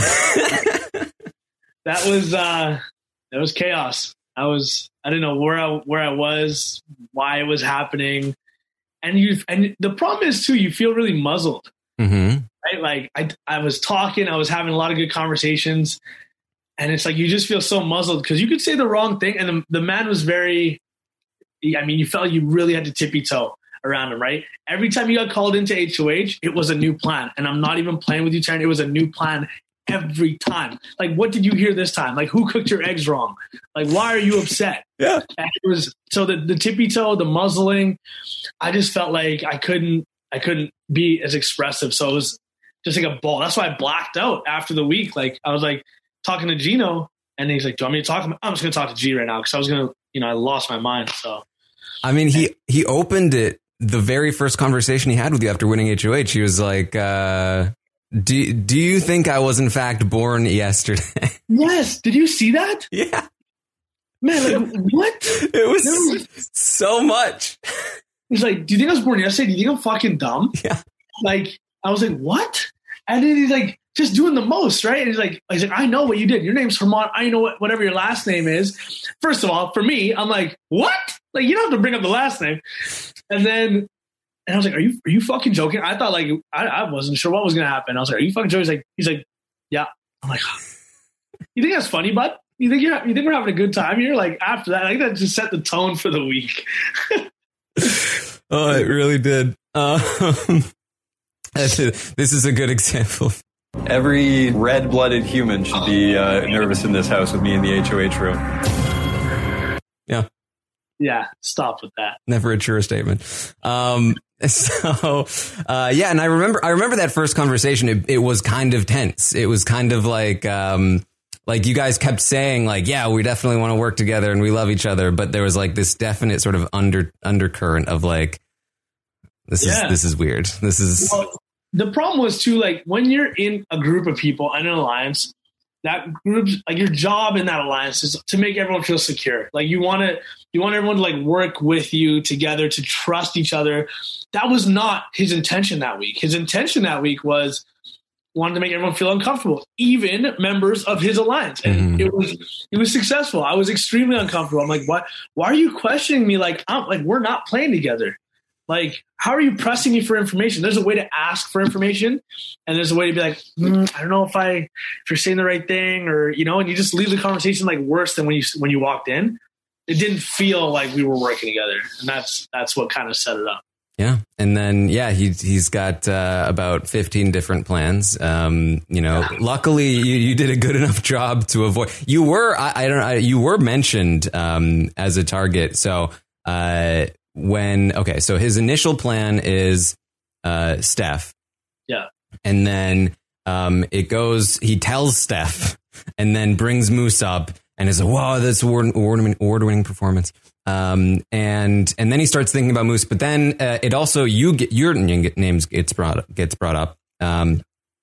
That was uh, that was chaos. I was I didn't know where I where I was, why it was happening, and you and the problem is too, you feel really muzzled. Mm-hmm. Right? Like I, I was talking, I was having a lot of good conversations, and it's like you just feel so muzzled because you could say the wrong thing. And the, the man was very I mean, you felt you really had to tippy toe around him, right? Every time you got called into H O H, it was a new plan. And I'm not even playing with you, Taryn. It was a new plan every time. Like, what did you hear this time? Like, who cooked your eggs wrong? Like, why are you upset? Yeah. And it was so the, the tippy toe, the muzzling, I just felt like I couldn't, I couldn't be as expressive. So it was just like a ball. That's why I blacked out after the week. Like, I was like talking to Gino, and he's like, do you want me to talk? I'm just going to talk to G right now. Cause I was going to, you know, I lost my mind. So, I mean, he, he opened it. The very first conversation he had with you after winning H O H, he was like, uh, do, do you think I was in fact born yesterday? Yes. Did you see that? Yeah. Man, like, what? It was, was so much. He's like, do you think I was born yesterday? Do you think I'm fucking dumb? Yeah. Like, I was like, what? And then he's like, just doing the most, right? And he's like, he's like, I know what you did. Your name's Herman. I know what, whatever your last name is. First of all, for me, I'm like, what? Like, you don't have to bring up the last name. And then, and I was like, are you, are you fucking joking? I thought like, I, I wasn't sure what was going to happen. I was like, are you fucking joking? He's like, he's like, yeah. I'm like, you think that's funny, bud? You think you're, you think we're having a good time here? Like after that, I think that just set the tone for the week. Oh, it really did. Um, this is a good example. Every red-blooded human should be uh, nervous in this house with me in the H O H room. Yeah. Yeah, stop with that. Never a truer statement. Um, so, uh, yeah, and I remember, I remember that first conversation. It, it was kind of tense. It was kind of like, um, like you guys kept saying, like, yeah, we definitely want to work together and we love each other, but there was like this definite sort of under undercurrent of like, this yeah. is this is weird. This is. Well, the problem was too, like when you're in a group of people in an alliance. That group, like your job in that alliance is to make everyone feel secure. Like you want to, you want everyone to like work with you together to trust each other. That was not his intention that week. His intention that week was wanted to make everyone feel uncomfortable, even members of his alliance. And mm-hmm. it was, it was successful. I was extremely uncomfortable. I'm like, what, why are you questioning me? Like, I'm like, we're not playing together. Like, how are you pressing me for information? There's a way to ask for information, and there's a way to be like, mm, I don't know if I, if you're saying the right thing, or you know, and you just leave the conversation like worse than when you when you walked in. It didn't feel like we were working together, and that's that's what kind of set it up. Yeah, and then yeah, he he's got uh, about fifteen different plans. Um, you know, yeah. Luckily you, you did a good enough job to avoid. You were I, I don't know you were mentioned um, as a target, so. Uh, When, okay, so his initial plan is uh, Steph. Yeah. And then um, it goes, he tells Steph and then brings Moose up and is like, wow, that's award, award, award-winning performance. Um, and and then he starts thinking about Moose, but then uh, it also, you get your name gets brought up, gets brought up. Um,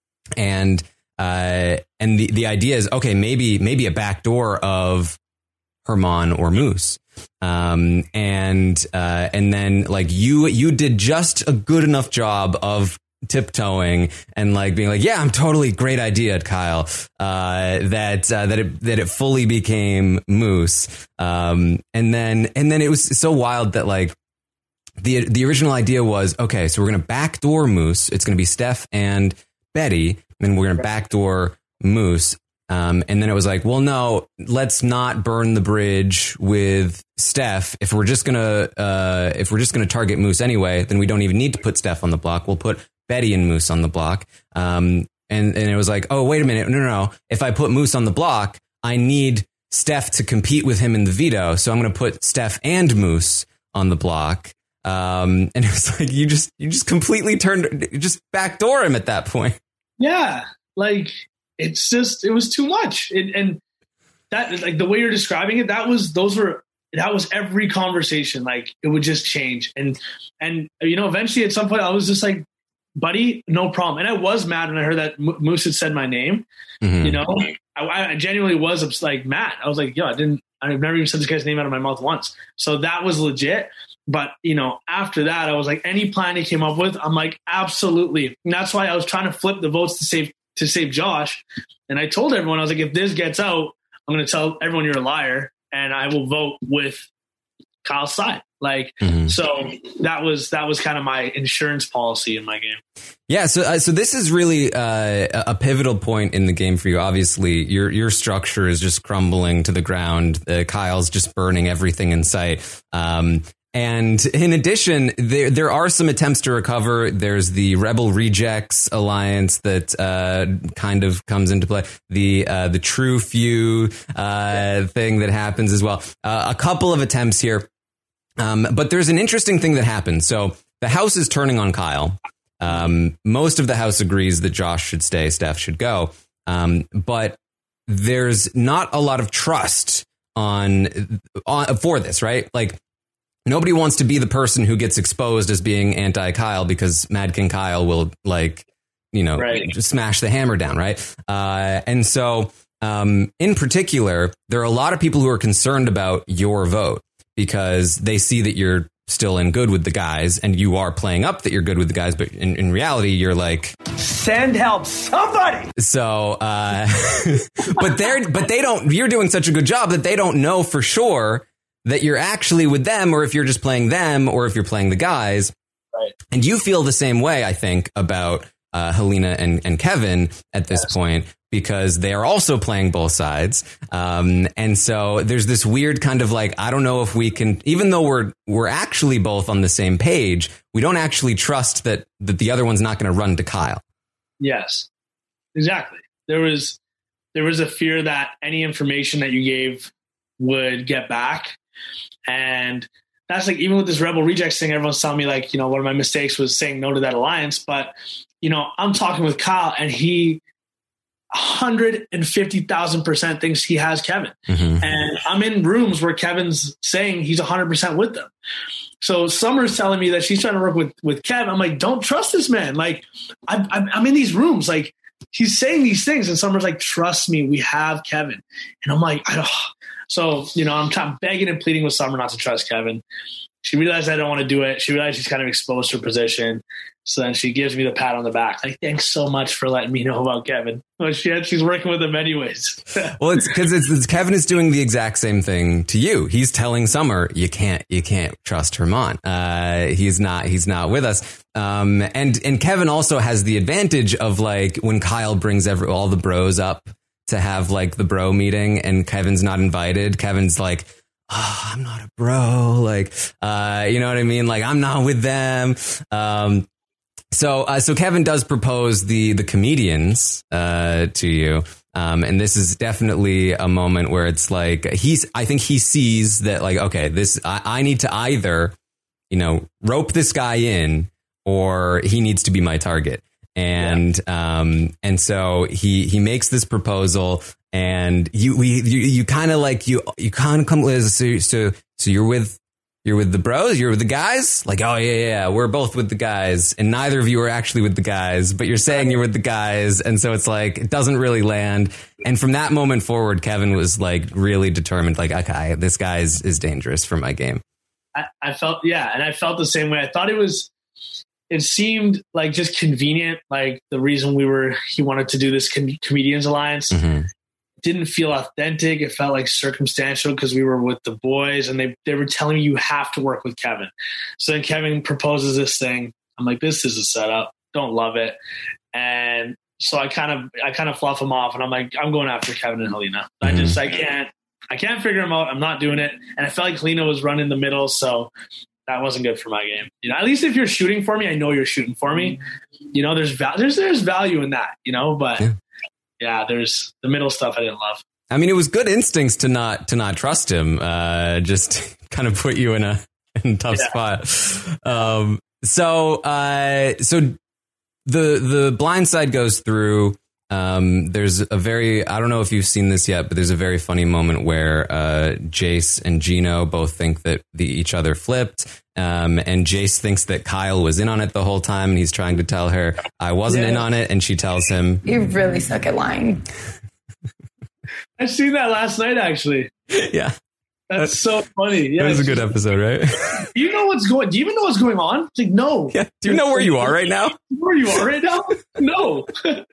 and uh, and the, the idea is, okay, maybe maybe a backdoor of Herman or Moose. Um, and, uh, and then like you, you did just a good enough job of tiptoeing and like being like, yeah, I'm totally great idea, Kyle, uh, that, uh, that it, that it fully became Moose. Um, and then, and then it was so wild that like the, the original idea was, okay, so we're going to backdoor Moose. It's going to be Steph and Betty, and we're going to backdoor Moose. Um, and then it was like, well, no, let's not burn the bridge with Steph. If we're just gonna, uh, if we're just gonna target Moose anyway, then we don't even need to put Steph on the block. We'll put Betty and Moose on the block. Um, and and it was like, oh, wait a minute, no, no, no. If I put Moose on the block, I need Steph to compete with him in the veto. So I'm gonna put Steph and Moose on the block. Um, and it was like you just you just completely turned, just backdoor him at that point. Yeah, like. It's just, it was too much. It, and that, like the way you're describing it, that was, those were, that was every conversation. Like it would just change. And, and, you know, eventually at some point I was just like, buddy, no problem. And I was mad when I heard that Moose had said my name, mm-hmm. you know, I, I genuinely was like mad. I was like, yo, I didn't, I've never even said this guy's name out of my mouth once. So that was legit. But, you know, after that, I was like, any plan he came up with, I'm like, absolutely. And that's why I was trying to flip the votes to save to save Josh. And I told everyone, I was like, if this gets out, I'm going to tell everyone you're a liar and I will vote with Kyle's side. Like, mm-hmm. so that was, that was kind of my insurance policy in my game. Yeah. So, uh, so this is really uh, a pivotal point in the game for you. Obviously your, your structure is just crumbling to the ground. Uh, Kyle's just burning everything in sight. Um, and in addition, there there are some attempts to recover. There's the Rebel Rejects alliance that uh, kind of comes into play. The uh, the True Few uh, thing that happens as well. Uh, a couple of attempts here, um, but there's an interesting thing that happens. So the house is turning on Kyle. Um, most of the house agrees that Josh should stay, Steph should go, um, but there's not a lot of trust on, on for this, right? Like. Nobody wants to be the person who gets exposed as being anti-Kyle because Mad King Kyle will, like, you know, right. just smash the hammer down, right? Uh, and so, um, in particular, there are a lot of people who are concerned about your vote because they see that you're still in good with the guys and you are playing up that you're good with the guys, but in, in reality, you're like... Send help, somebody! So, uh, but they're, but they don't, you're doing such a good job that they don't know for sure that you're actually with them, or if you're just playing them, or if you're playing the guys. Right. And you feel the same way, I think, about uh, Helena and, and Kevin at this yes. point, because they are also playing both sides. Um, and so there's this weird kind of like, I don't know if we can, even though we're we're actually both on the same page, we don't actually trust that, that the other one's not going to run to Kyle. Yes, exactly. There was there was a fear that any information that you gave would get back. And that's like, even with this Rebel Rejects thing, everyone's telling me like, you know, one of my mistakes was saying no to that alliance. But, you know, I'm talking with Kyle and he one hundred fifty thousand percent thinks he has Kevin. Mm-hmm. And I'm in rooms where Kevin's saying he's one hundred percent with them. So Summer's telling me that she's trying to work with, with Kevin. I'm like, don't trust this man. Like, I'm, I'm, I'm in these rooms. Like, he's saying these things. And Summer's like, trust me, we have Kevin. And I'm like, I don't. So, you know, I'm kind of begging and pleading with Summer not to trust Kevin. She realized I don't want to do it. She realized she's kind of exposed her position. So then she gives me the pat on the back. Like, thanks so much for letting me know about Kevin. Well, she had, she's working with him anyways. Well, it's because it's, it's Kevin is doing the exact same thing to you. He's telling Summer, you can't, you can't trust Herman. Uh, he's not, he's not with us. Um, and, and Kevin also has the advantage of like when Kyle brings every, all the bros up to have like the bro meeting and Kevin's not invited. Kevin's like, oh, I'm not a bro. Like, uh, you know what I mean? Like, I'm not with them. Um, so, uh, so Kevin does propose the, the comedians, uh, to you. Um, and this is definitely a moment where it's like, he's, I think he sees that like, okay, this, I, I need to either, you know, rope this guy in or he needs to be my target. And, yeah. um, and so he, he makes this proposal and you, we, you, you kind of like, you, you kind of come with, so, so, so you're with, you're with the bros, you're with the guys, like, oh yeah, yeah, we're both with the guys. And neither of you are actually with the guys, but you're saying you're with the guys. And so it's like, it doesn't really land. And from that moment forward, Kevin was like really determined, like, okay, this guy is, is dangerous for my game. I, I felt, yeah. And I felt the same way. I thought it was, it seemed like just convenient. Like the reason we were, he wanted to do this com- comedians alliance mm-hmm. didn't feel authentic. It felt like circumstantial because we were with the boys and they, they were telling me you have to work with Kevin. So then Kevin proposes this thing. I'm like, this is a setup. Don't love it. And so I kind of, I kind of fluff him off and I'm like, I'm going after Kevin and Helena. Mm-hmm. I just, I can't, I can't figure him out. I'm not doing it. And I felt like Helena was running the middle. So that wasn't good for my game. You know, at least if you're shooting for me, I know you're shooting for me. You know, there's val- there's there's value in that. You know, but yeah. yeah, there's the middle stuff I didn't love. I mean, it was good instincts to not to not trust him. Uh, just kind of put you in a, in a tough yeah. spot. Um, so uh, so the the blind side goes through. Um, there's a very, I don't know if you've seen this yet, but there's a very funny moment where uh, Jace and Gino both think that the, each other flipped. Um, and Jace thinks that Kyle was in on it the whole time. And he's trying to tell her, I wasn't yeah. in on it. And she tells him, you really suck at lying. I seen that last night, actually. Yeah. That's so funny. Yeah, it was a good episode, right? Do you know what's going? Do you even know what's going on? It's like, no. Yeah. Do you know where you are right now? Where you are right now? No.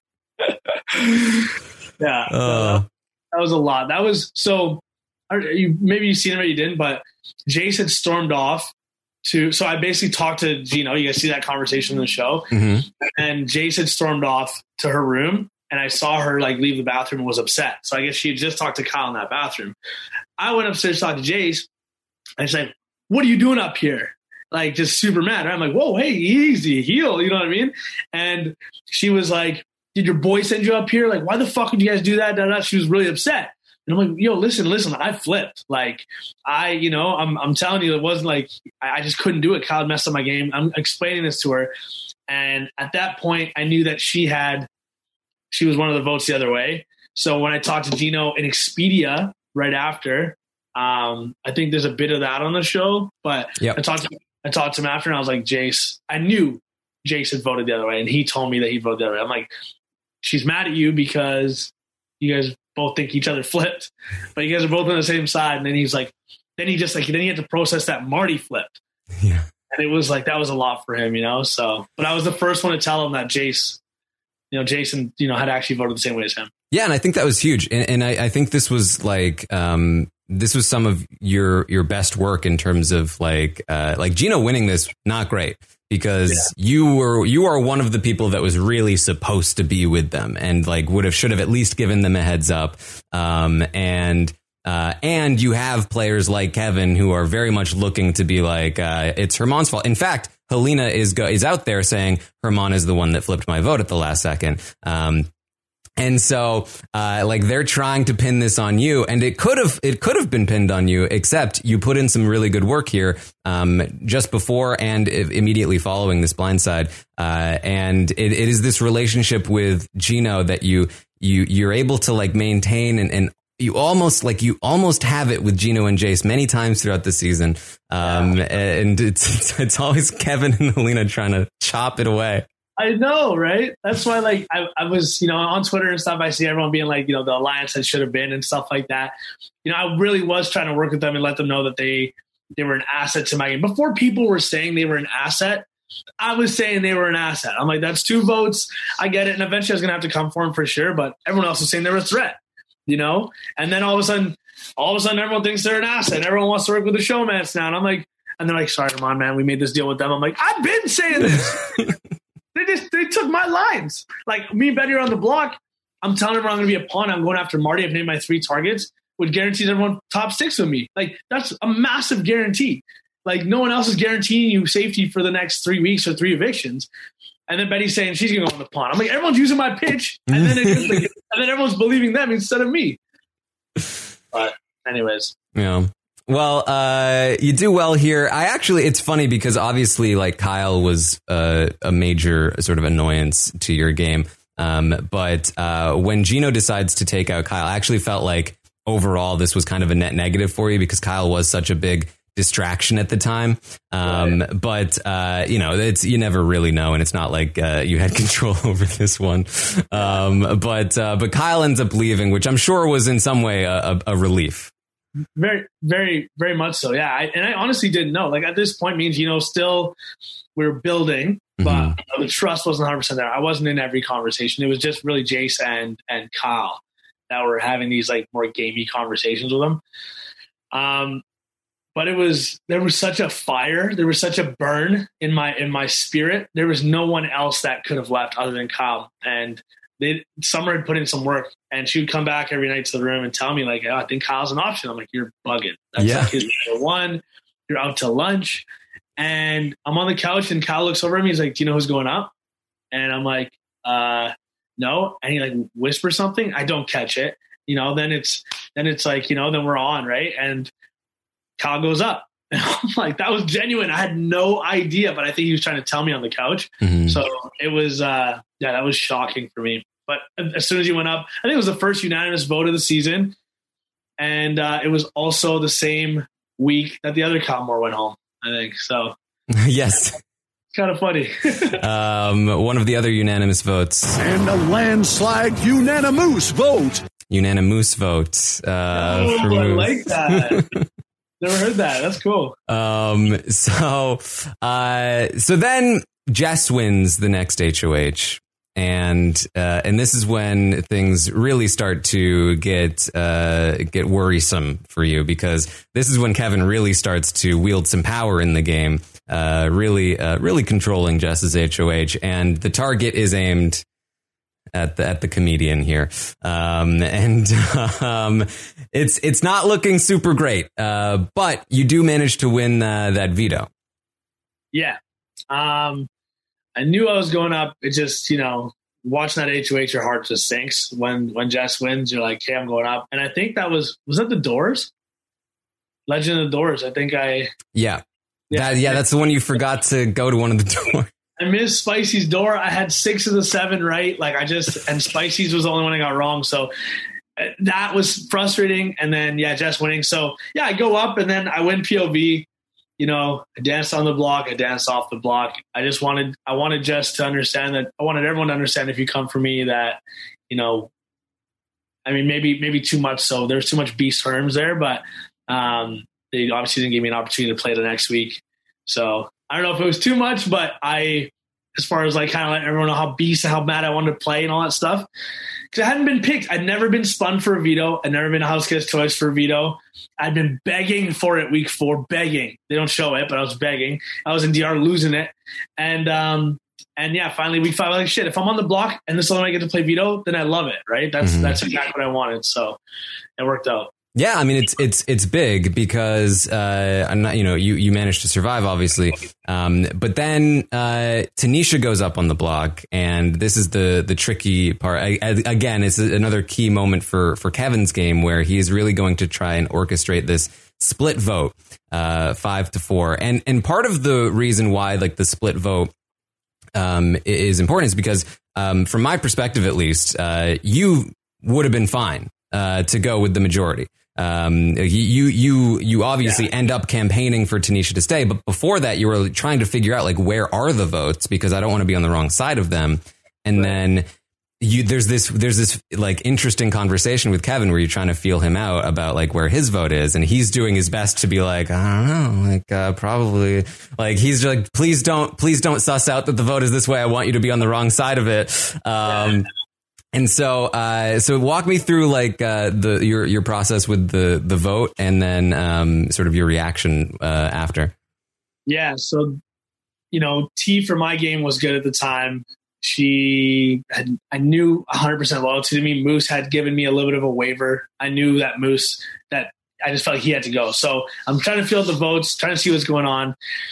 yeah, uh, that was a lot. That was so. You, maybe you've seen it, maybe you didn't. But Jace had stormed off to. So I basically talked to Gino. You guys see that conversation in the show, mm-hmm. and Jace had stormed off to her room, and I saw her like leave the bathroom and was upset. So I guess she had just talked to Kyle in that bathroom. I went upstairs to talk to Jace, and she's like, what are you doing up here? Like, just super mad. I'm like, whoa, hey, easy, heel. You know what I mean? And she was like, did your boy send you up here? Like, why the fuck would you guys do that? Da, da. She was really upset. And I'm like, yo, listen, listen, I flipped. Like, I, you know, I'm I'm telling you, it wasn't like, I, I just couldn't do it. Kyle messed up my game. I'm explaining this to her. And at that point, I knew that she had, she was one of the votes the other way. So when I talked to Gino in Expedia right after, um, I think there's a bit of that on the show, but yep. I talked to I talked to him after and I was like, Jace, I knew Jace had voted the other way. And he told me that he voted the other way. I'm like, she's mad at you because you guys both think each other flipped, but you guys are both on the same side. And then he's like, then he just like, then he had to process that Marty flipped. Yeah. And it was like, that was a lot for him, you know? So, but I was the first one to tell him that Jace, you know, Jason, you know, had actually voted the same way as him. Yeah. And I think that was huge. And, and I, I think this was like, um, this was some of your, your best work in terms of like, uh, like Gino winning this, not great. Because yeah. you were you are one of the people that was really supposed to be with them and like would have should have at least given them a heads up. Um, and uh, and you have players like Kevin who are very much looking to be like uh, it's Herman's fault. In fact, Helena is go- is out there saying Herman is the one that flipped my vote at the last second. Um, And so, uh, like they're trying to pin this on you, and it could have it could have been pinned on you, except you put in some really good work here, um, just before and immediately following this blindside. Uh, and it, it is this relationship with Gino that you you you're able to like maintain, and, and you almost like you almost have it with Gino and Jace many times throughout the season. Um, yeah. And it's, it's it's always Kevin and Helena trying to chop it away. I know, right? That's why, like, I, I was, you know, on Twitter and stuff, I see everyone being like, you know, the alliance that should have been and stuff like that. You know, I really was trying to work with them and let them know that they they were an asset to my game. Before people were saying they were an asset, I was saying they were an asset. I'm like, that's two votes. I get it. And eventually I was going to have to come for them for sure. But everyone else was saying they were a threat, you know? And then all of a sudden, all of a sudden, everyone thinks they're an asset. Everyone wants to work with the showmans now. And I'm like, and they're like, sorry, come on, man. We made this deal with them. I'm like, I've been saying this. They just they took my lines. Like me and Betty are on the block. I'm telling everyone I'm going to be a pawn. I'm going after Marty. I've named my three targets, which guarantees everyone top six with me. Like that's a massive guarantee. Like no one else is guaranteeing you safety for the next three weeks or three evictions. And then Betty's saying she's going to go on the pawn. I'm like, everyone's using my pitch, and then it, like, and then everyone's believing them instead of me. But anyways, yeah. Well, uh, you do well here. I actually, it's funny because obviously like Kyle was uh, a major sort of annoyance to your game. Um, but uh, when Gino decides to take out Kyle, I actually felt like overall this was kind of a net negative for you because Kyle was such a big distraction at the time. Um, right. But, uh, you know, it's you never really know. And it's not like uh, you had control over this one. Um, but uh, but Kyle ends up leaving, which I'm sure was in some way a, a, a relief. Very, very, very much so. Yeah. I, and I honestly didn't know. Like at this point, me and Gino still we were building, but mm-hmm. you know, the trust wasn't one hundred percent there. I wasn't in every conversation. It was just really Jace and, and Kyle that were having these like more gamey conversations with them. Um, but it was, there was such a fire. There was such a burn in my, in my spirit. There was no one else that could have left other than Kyle. And they, Summer had put in some work, and she would come back every night to the room and tell me like, oh, I think Kyle's an option. I'm like, you're bugging. That's yeah. like his number one. You're out to lunch. And I'm on the couch and Kyle looks over at me. He's like, do you know who's going up? And I'm like, uh, no. And he like whispers something. I don't catch it. You know, then it's, then it's like, you know, then we're on. Right. And Kyle goes up. And I'm like, that was genuine. I had no idea, but I think he was trying to tell me on the couch. Mm-hmm. So it was, uh, yeah, that was shocking for me. But as soon as he went up, I think it was the first unanimous vote of the season. And uh, it was also the same week that the other Kyle Moore went home, I think. So, yes. It's kind of funny. um, one of the other unanimous votes. And a landslide unanimous vote. Unanimous vote. Uh, oh, for I like that. Never heard that. That's cool. Um, so, uh, so then Jess wins the next H O H. And uh, and this is when things really start to get uh, get worrisome for you, because this is when Kevin really starts to wield some power in the game, uh, really uh, really controlling Jess's H O H, and the target is aimed at the at the comedian here, um, and um, it's it's not looking super great, uh, but you do manage to win uh, that veto. Yeah. Um, I knew I was going up. It just, you know, watching that H O H, your heart just sinks. When when Jess wins, you're like, hey, I'm going up. And I think that was, was that the Doors? Legend of the Doors. I think I... Yeah. Yeah, that, yeah that's the one you forgot to go to one of the doors. I missed Spicy's door. I had six of the seven right. Like I just, and Spicy's was the only one I got wrong. So that was frustrating. And then, yeah, Jess winning. So yeah, I go up and then I win P O V. You know, I danced on the block. I danced off the block. I just wanted, I wanted Jess to understand that I wanted everyone to understand if you come for me that, you know, I mean, maybe, maybe too much. So there's too much beast terms there, but um, they obviously didn't give me an opportunity to play the next week. So I don't know if it was too much, but I, as far as like kind of let everyone know how beast and how mad I wanted to play and all that stuff, because I hadn't been picked. I'd never been spun for a veto. I'd never been a house guest choice for a veto. I'd been begging for it week four, begging. They don't show it, but I was begging. I was in D R losing it. And, um, and yeah, finally week five, I was like, shit, if I'm on the block and this is the one I get to play veto, then I love it. Right. That's, mm-hmm. that's exactly what I wanted. So it worked out. Yeah, I mean it's it's it's big because uh, I'm not, you know, you you managed to survive obviously, um, but then uh, Tanisha goes up on the block, and this is the the tricky part. I, I, again, it's another key moment for for Kevin's game where he is really going to try and orchestrate this split vote, uh, five to four, and and part of the reason why like the split vote um, is important is because um, from my perspective at least, uh, you would have been fine uh, to go with the majority. Um, you, you, you obviously yeah. end up campaigning for Tanisha to stay, but before that you were trying to figure out like, where are the votes? Because I don't want to be on the wrong side of them. And right. then you, there's this, there's this like interesting conversation with Kevin where you're trying to feel him out about like where his vote is. And he's doing his best to be like, I don't know, like, uh, probably like, he's like, please don't, please don't suss out that the vote is this way. I want you to be on the wrong side of it. Um, yeah. And so, uh, so walk me through like uh, the your your process with the the vote, and then um, sort of your reaction uh, after. Yeah, so you know, T for my game was good at the time. She had, I knew one hundred percent loyalty to me. Moose had given me a little bit of a waiver. I knew that Moose that I just felt like he had to go. So I'm trying to feel the votes, trying to see what's going on.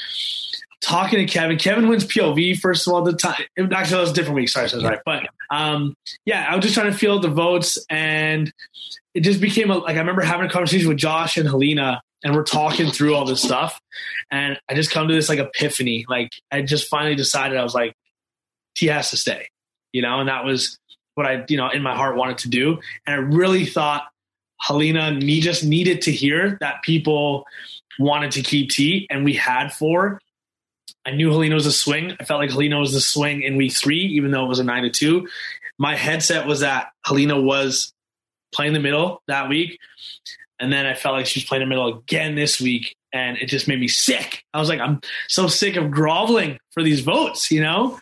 Talking to Kevin, Kevin wins P O V first of all. The time, actually, that was a different week. Sorry, sorry, sorry. But um, yeah, I was just trying to feel the votes, and it just became a, like I remember having a conversation with Josh and Helena, and we're talking through all this stuff, and I just come to this like epiphany. Like I just finally decided I was like, T has to stay, you know, and that was what I, you know, in my heart wanted to do, and I really thought Helena and me just needed to hear that people wanted to keep T, and we had four. I knew Helena was a swing. I felt like Helena was the swing in week three, even though it was a nine to two. My headset was that Helena was playing the middle that week. And then I felt like she was playing the middle again this week. And it just made me sick. I was like, I'm so sick of groveling for these votes, you know?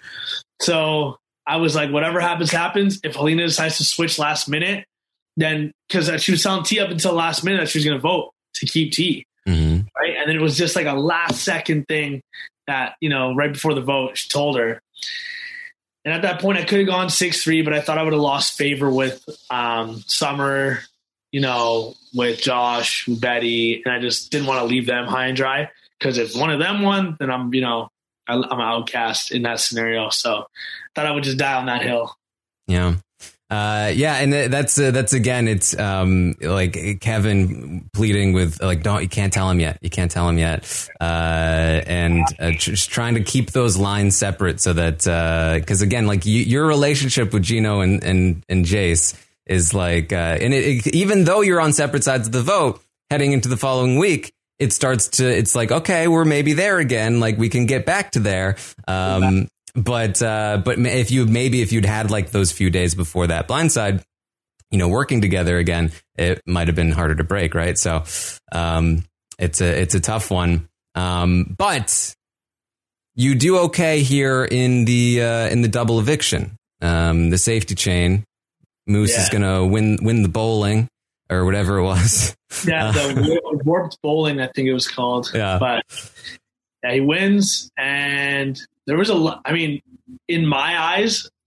So I was like, whatever happens, happens. If Helena decides to switch last minute, then because she was telling T up until last minute that she was going to vote to keep T. Mm-hmm. Right. And then it was just like a last second thing that, you know, right before the vote, she told her. And at that point, I could have gone six three, but I thought I would have lost favor with um, Summer, you know, with Josh, with Betty. And I just didn't want to leave them high and dry, because if one of them won, then I'm, you know, I'm an outcast in that scenario. So I thought I would just die on that hill. Yeah. Uh, yeah, and that's uh, that's again, it's um, like Kevin pleading with like, don't, you can't tell him yet, you can't tell him yet, uh, and uh, just trying to keep those lines separate so that because uh, again, like you, your relationship with Gino and and and Jace is like, uh, and it, it, even though you're on separate sides of the vote, heading into the following week, it starts to, it's like, okay, we're maybe there again, like we can get back to there. Um, But uh, but if you maybe if you'd had like those few days before that blindside, you know, working together again, it might have been harder to break, right? So um, it's a it's a tough one. Um, but you do okay here in the uh, in the double eviction, um, the safety chain. Moose yeah. is gonna win win the bowling or whatever it was. Yeah, the warped bowling, I think it was called. Yeah, but yeah, he wins and. There was a lot. I mean, in my eyes,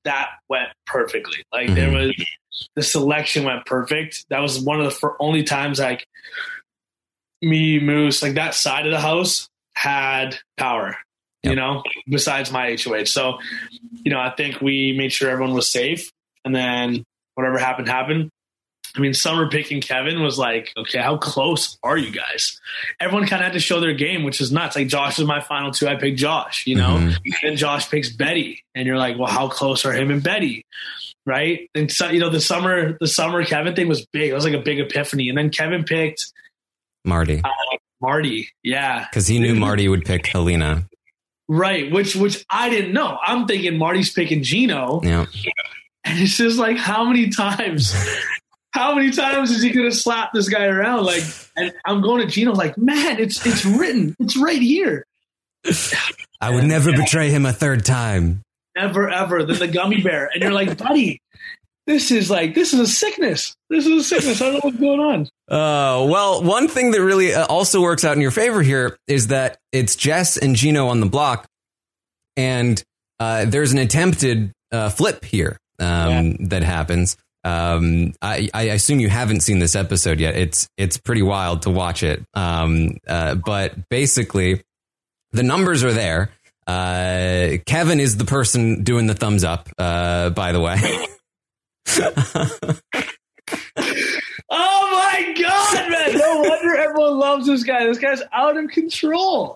that went perfectly. Like Mm-hmm. there was, the selection went perfect. That was one of the fir- only times like me, Moose, like that side of the house had power, Yep. you know, besides my H O H. So, you know, I think we made sure everyone was safe, and then whatever happened, happened. I mean, Summer picking Kevin was like, okay, how close are you guys? Everyone kind of had to show their game, which is nuts. Like Josh is my final two. I picked Josh, you know, Mm-hmm. then Josh picks Betty, and you're like, well, how close are him and Betty? Right. And so, you know, the summer, the summer Kevin thing was big. It was like a big epiphany. And then Kevin picked Marty. uh, Marty. Yeah. Because he knew Marty would pick Helena. Right. Which, which I didn't know. I'm thinking Marty's picking Gino. Yeah. And it's just like, how many times, how many times is he going to slap this guy around? Like, and I'm going to Gino like, man, it's, it's written. It's right here. I would never betray him a third time. Never, ever. Then the gummy bear. And you're like, buddy, this is like, this is a sickness. This is a sickness. I don't know what's going on. Uh, well, one thing that really uh, also works out in your favor here is that it's Jess and Gino on the block. And uh, there's an attempted uh, flip here um, yeah. that happens. Um, I, I assume you haven't seen this episode yet. It's it's pretty wild to watch it. Um, uh, but basically, the numbers are there. Uh, Kevin is the person doing the thumbs up, uh, by the way. Oh my God, man. No wonder everyone loves this guy. This guy's out of control.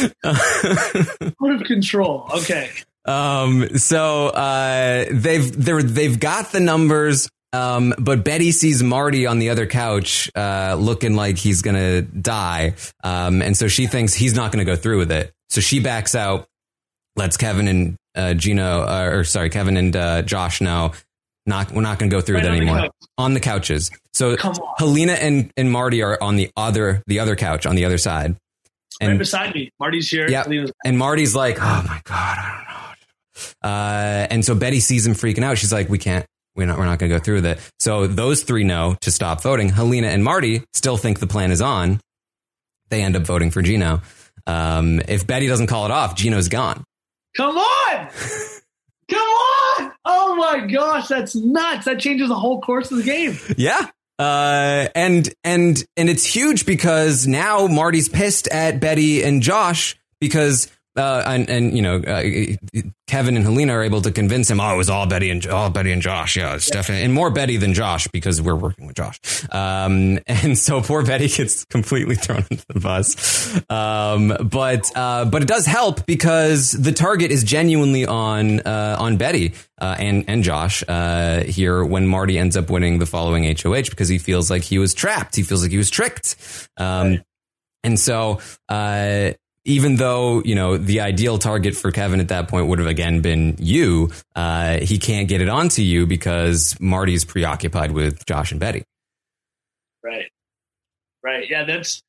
Out of control. Okay. Um, so, uh, they've, they're, they've got the numbers. Um, but Betty sees Marty on the other couch, uh, looking like he's going to die. Um, and so she thinks he's not going to go through with it. So she backs out, lets Kevin and, uh, Gino, uh, or sorry, Kevin and, uh, Josh know, not, we're not going to go through right with it on anymore. The on the couches. So Helena and, and Marty are on the other, the other couch on the other side. And right beside me. Marty's here. Yeah. And Marty's like, oh my God, I don't know. Uh, and so Betty sees him freaking out. She's like, we can't, We're not, we're not going to go through with it. So those three know to stop voting. Helena and Marty still think the plan is on. They end up voting for Gino. Um, if Betty doesn't call it off, Gino's gone. Come on. Come on. Oh my gosh. That's nuts. That changes the whole course of the game. Yeah. Uh, and, and, and it's huge because now Marty's pissed at Betty and Josh because Uh, and, and, you know, uh, Kevin and Helena are able to convince him, oh, it was all Betty and all Betty and Josh. Yeah, it's yeah. definitely and more Betty than Josh because we're working with Josh. Um, and so poor Betty gets completely thrown into the bus. Um, but uh, but it does help because the target is genuinely on uh, on Betty uh, and and Josh uh, here when Marty ends up winning the following H O H because he feels like he was trapped. He feels like he was tricked. Um, right. And so uh even though, you know, the ideal target for Kevin at that point would have, again, been you, uh, he can't get it onto you because Marty's preoccupied with Josh and Betty. Right. Right. Yeah, that's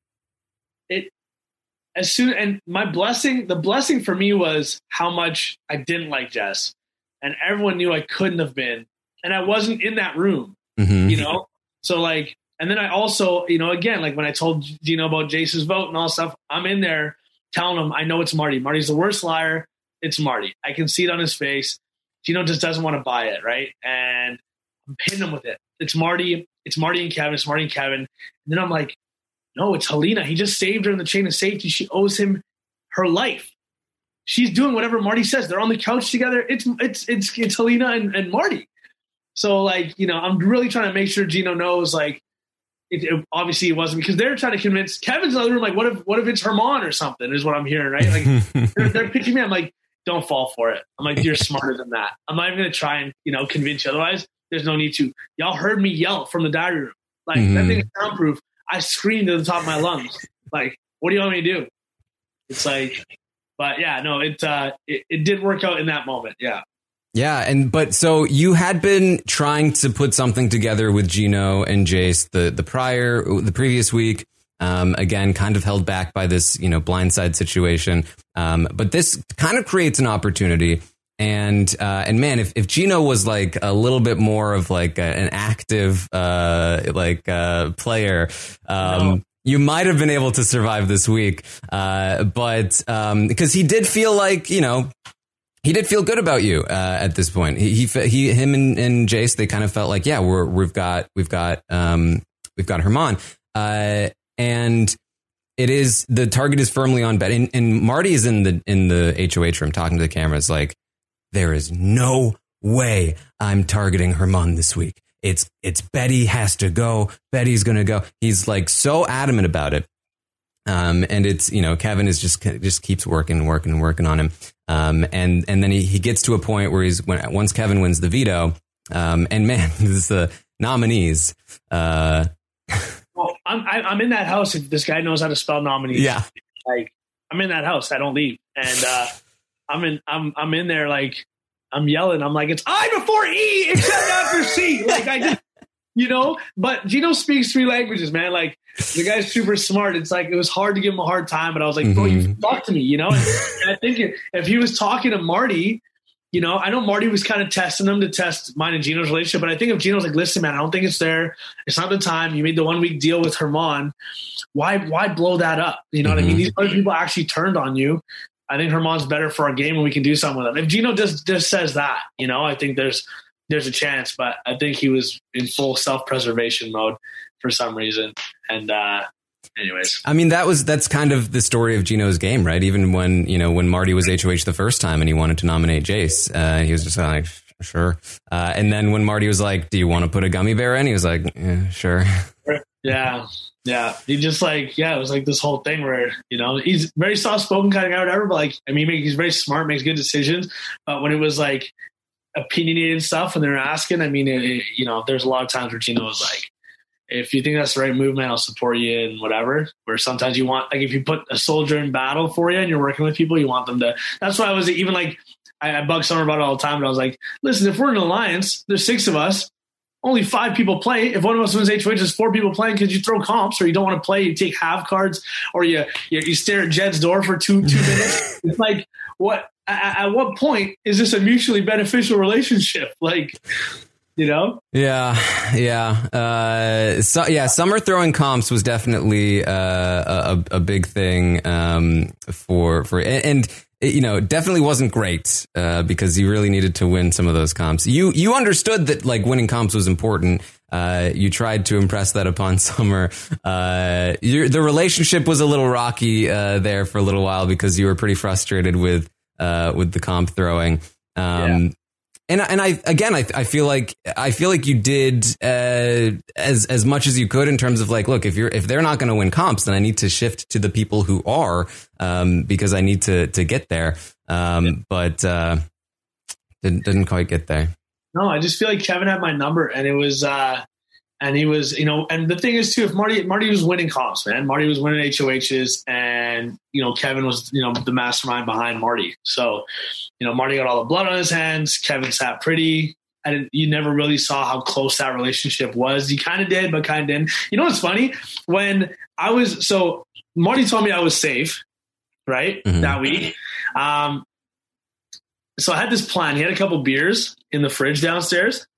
it. As soon and my blessing, the blessing for me was how much I didn't like Jess. And everyone knew I couldn't have been. And I wasn't in that room, mm-hmm. you know? So, like, and then I also, you know, again, like when I told Gino about Jace's vote and all stuff, I'm in there telling him, I know it's Marty. Marty's the worst liar. It's Marty. I can see it on his face. Gino just doesn't want to buy it, right? And I'm hitting him with it. It's Marty. It's Marty and Kevin. It's Marty and Kevin. And then I'm like, no, it's Helena. He just saved her in the chain of safety. She owes him her life. She's doing whatever Marty says. They're on the couch together. It's it's it's it's Helena and, and Marty. So, like, you know, I'm really trying to make sure Gino knows, like, It, it, obviously it wasn't because they're trying to convince Kevin's in the other room. Like, what if, what if it's Herman or something is what I'm hearing, right? Like they're, they're pitching me. I'm like, don't fall for it. I'm like, you're smarter than that. I'm not even going to try and, you know, convince you. Otherwise there's no need to. Y'all heard me yell from the diary room. Like mm-hmm. that thing is soundproof. I screamed at the top of my lungs. Like, what do you want me to do? It's like, but yeah, no, it, uh, it, it did work out in that moment. Yeah. Yeah, and but so you had been trying to put something together with Gino and Jace the the prior the previous week. Um, again, kind of held back by this, you know, blindside situation. Um, but this kind of creates an opportunity. And uh, and man, if, if Gino was like a little bit more of like a, an active uh, like uh, player, um, no. you might have been able to survive this week. Uh, but um, because he did feel like, you know. he did feel good about you uh, at this point. He, he, he him and, and Jace, they kind of felt like, yeah, we're we've got we've got um, we've got Herman, uh, and it is the target is firmly on Betty. And, and Marty is in the in the H O H room talking to the cameras, like, there is no way I'm targeting Herman this week. It's it's Betty has to go. Betty's going to go. He's like so adamant about it. Um, and it's, you know, Kevin is just just keeps working, working, working on him. Um, and and then he, he gets to a point where he's when once Kevin wins the veto. Um, and man, this the nominees. Uh, well, I'm I'm in that house if this guy knows how to spell nominees. Yeah, like I'm in that house. I don't leave, and uh, I'm in I'm I'm in there like. I'm yelling. I'm like, it's I before E, except after C. Like I just, you know. But Gino speaks three languages, man. Like the guy's super smart. It's like it was hard to give him a hard time, but I was like, bro, mm-hmm. you talk to me, you know. And, and I think if he was talking to Marty, you know, I know Marty was kind of testing him to test mine and Gino's relationship, but I think if Gino's like, listen, man, I don't think it's there. It's not the time. You made the one week deal with Herman. Why, why blow that up? You know mm-hmm. what I mean? These other people actually turned on you. I think Herman's better for our game and we can do something with him. If Gino just, just says that, you know, I think there's there's a chance. But I think he was in full self-preservation mode for some reason. And uh, anyways. I mean, that was that's kind of the story of Gino's game, right? Even when, you know, when Marty was H O H the first time and he wanted to nominate Jace, uh, he was just like, sure. Uh, and then when Marty was like, do you want to put a gummy bear in? He was like, yeah, sure. Yeah. Yeah, he just like, yeah, it was like this whole thing where, you know, he's very soft-spoken kind of guy, whatever, but like, I mean, he's very smart, makes good decisions. But when it was like opinionated stuff, when they're asking, I mean, it, you know, there's a lot of times where Gino was like, if you think that's the right movement, I'll support you and whatever. Where sometimes you want, like, if you put a soldier in battle for you and you're working with people, you want them to, that's why I was even like, I, I bug Summer about it all the time, but I was like, listen, if we're in an alliance, there's six of us. Only five people play. If one of us wins H O H, there's four people playing because you throw comps or you don't want to play. You take half cards or you you, you stare at Jed's door for two two minutes. It's like, what? At, at what point is this a mutually beneficial relationship? Like, you know? Yeah, yeah, uh, so yeah. Summer throwing comps was definitely uh, a a big thing um, for for and. and it, you know, definitely wasn't great uh, because you really needed to win some of those comps. You you understood that like winning comps was important. Uh, you tried to impress that upon Summer. Uh, your, the relationship was a little rocky uh, there for a little while because you were pretty frustrated with uh, with the comp throwing. Um, yeah. And and I again I I feel like I feel like you did uh, as as much as you could in terms of like, look, if you're if they're not going to win comps, then I need to shift to the people who are um, because I need to to get there. Um, yeah. But uh, didn't didn't quite get there. No, I just feel like Kevin had my number, and it was uh, and he was, you know, and the thing is too, if Marty Marty was winning comps, man, Marty was winning H O Hs, and you know Kevin was, you know, the mastermind behind Marty. So, you know, Marty got all the blood on his hands. Kevin sat pretty. I didn't. You never really saw how close that relationship was. You kind of did, but kind of didn't. You know what's funny? When I was so Marty told me I was safe, right, mm-hmm. that week. Um, so I had this plan. He had a couple beers in the fridge downstairs.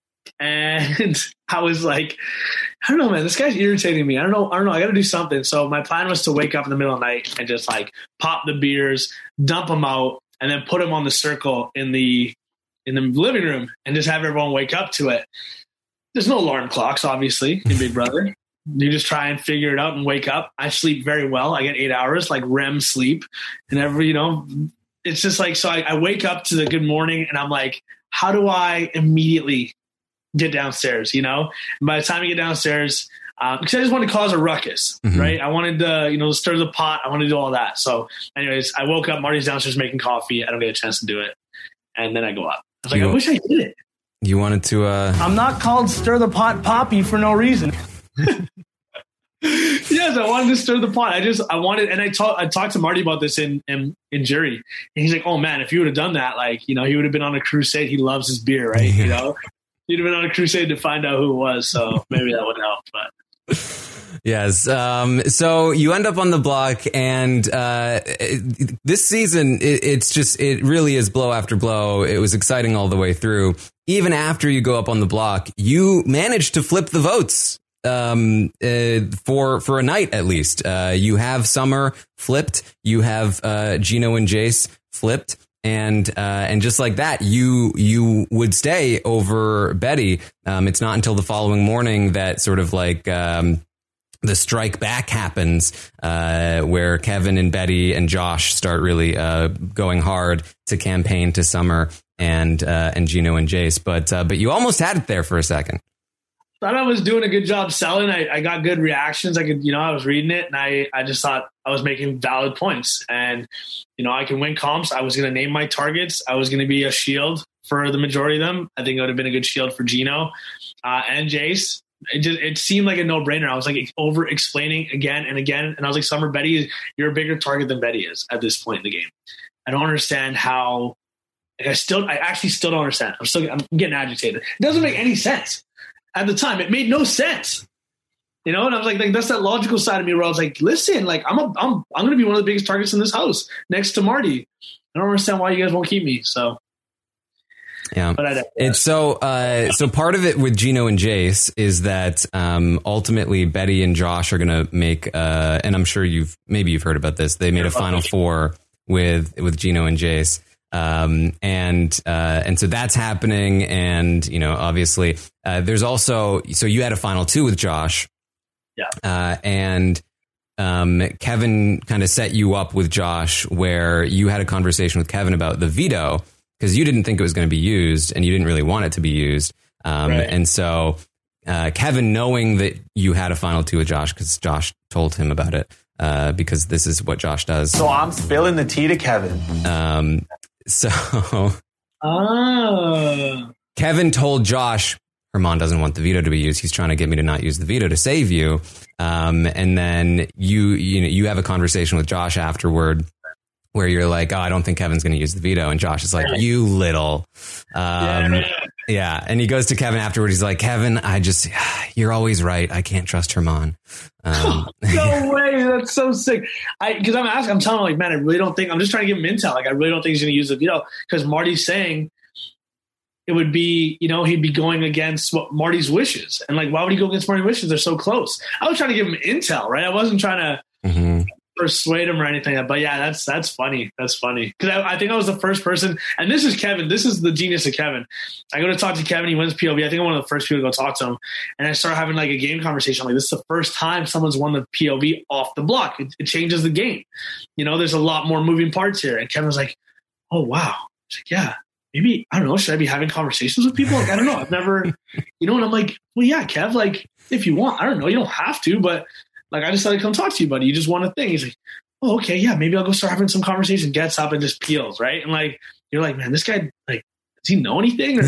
And I was like, I don't know, man, this guy's irritating me. I don't know. I don't know. I got to do something. So my plan was to wake up in the middle of the night and just like pop the beers, dump them out, and then put them on the circle in the in the living room and just have everyone wake up to it. There's no alarm clocks, obviously, in Big Brother. You just try and figure it out and wake up. I sleep very well. I get eight hours, like R E M sleep. And every, you know, it's just like, so I, I wake up to the good morning and I'm like, how do I immediately get downstairs, you know? And by the time I get downstairs, um, because I just wanted to cause a ruckus, mm-hmm. right? I wanted to, you know, stir the pot. I wanted to do all that. So anyways, I woke up, Marty's downstairs making coffee. I don't get a chance to do it. And then I go up. I was like, you, I wish I did it. You wanted to... Uh... I'm not called Stir the Pot Poppy for no reason. Yes, I wanted to stir the pot. I just, I wanted, and I talked, I talked to Marty about this in, in, in jury. And he's like, oh man, if you would have done that, like, you know, he would have been on a crusade. He loves his beer, right? You know? You'd have been on a crusade to find out who it was, so maybe that would help. But yes, um, so you end up on the block, and uh, it, this season it, it's just it really is blow after blow. It was exciting all the way through. Even after you go up on the block, you managed to flip the votes um, uh, for for a night at least. Uh, you have Summer flipped, you have uh, Gino and Jace flipped. And uh, and just like that, you you would stay over Betty. Um, it's not until the following morning that sort of like um, the strike back happens, uh, where Kevin and Betty and Josh start really uh, going hard to campaign to Summer and uh, and Gino and Jace. But uh, but you almost had it there for a second. Thought I was doing a good job selling. I, I got good reactions. I could, you know, I was reading it and I, I just thought I was making valid points and, you know, I can win comps. I was going to name my targets. I was going to be a shield for the majority of them. I think it would have been a good shield for Gino uh, and Jace. It just, it seemed like a no brainer. I was like over explaining again and again. And I was like, Summer, Betty, you're a bigger target than Betty is at this point in the game. I don't understand how, like I still, I actually still don't understand. I'm still, I'm getting agitated. It doesn't make any sense. At the time, it made no sense, you know. And I was like, like that's that logical side of me where I was like, listen, like I'm, a, I'm, I'm going to be one of the biggest targets in this house next to Marty. I don't understand why you guys won't keep me. So, yeah, but I it's so, uh, so part of it with Gino and Jace is that um, ultimately Betty and Josh are going to make, uh, and I'm sure you've maybe you've heard about this. They made a final four with with Gino and Jace. Um, and, uh, and so that's happening. And, you know, obviously, uh, there's also, so you had a final two with Josh. Yeah. Uh, and, um, Kevin kind of set you up with Josh where you had a conversation with Kevin about the veto because you didn't think it was going to be used and you didn't really want it to be used. Um, right. and so, uh, Kevin, knowing that you had a final two with Josh, because Josh told him about it, uh, because this is what Josh does. So I'm spilling the tea to Kevin. Um, So oh. Kevin told Josh, Herman doesn't want the veto to be used. He's trying to get me to not use the veto to save you. Um, and then you, you know, you have a conversation with Josh afterward where you're like, oh, I don't think Kevin's going to use the veto. And Josh is like, you little, um, yeah. yeah. And he goes to Kevin afterward. He's like, Kevin, I just, you're always right. I can't trust Herman. Um, no way. That's so sick. I, cause I'm asking, I'm telling him like, man, I really don't think, I'm just trying to give him intel. Like, I really don't think he's going to use the veto because Marty's saying it would be, you know, he'd be going against what Marty's wishes. And like, why would he go against Marty's wishes? They're so close. I was trying to give him intel, right? I wasn't trying to mm-hmm. persuade him or anything. But yeah, that's, that's funny. That's funny. Cause I, I think I was the first person, and this is Kevin. This is the genius of Kevin. I go to talk to Kevin. He wins P O V. I think I'm one of the first people to go talk to him. And I start having like a game conversation. I'm like, this is the first time someone's won the P O V off the block. It, it changes the game. You know, there's a lot more moving parts here. And Kevin's like, oh, wow. He's like, yeah. Maybe, I don't know, should I be having conversations with people? Like, I don't know. I've never, you know, and I'm like, well, yeah, Kev, like, if you want, I don't know, you don't have to, but like, I just thought I'd come talk to you, buddy. You just want a thing. He's like, oh, okay, yeah, maybe I'll go start having some conversation. Gets up and just peels, right? And like, you're like, man, this guy, like, does he know anything? Or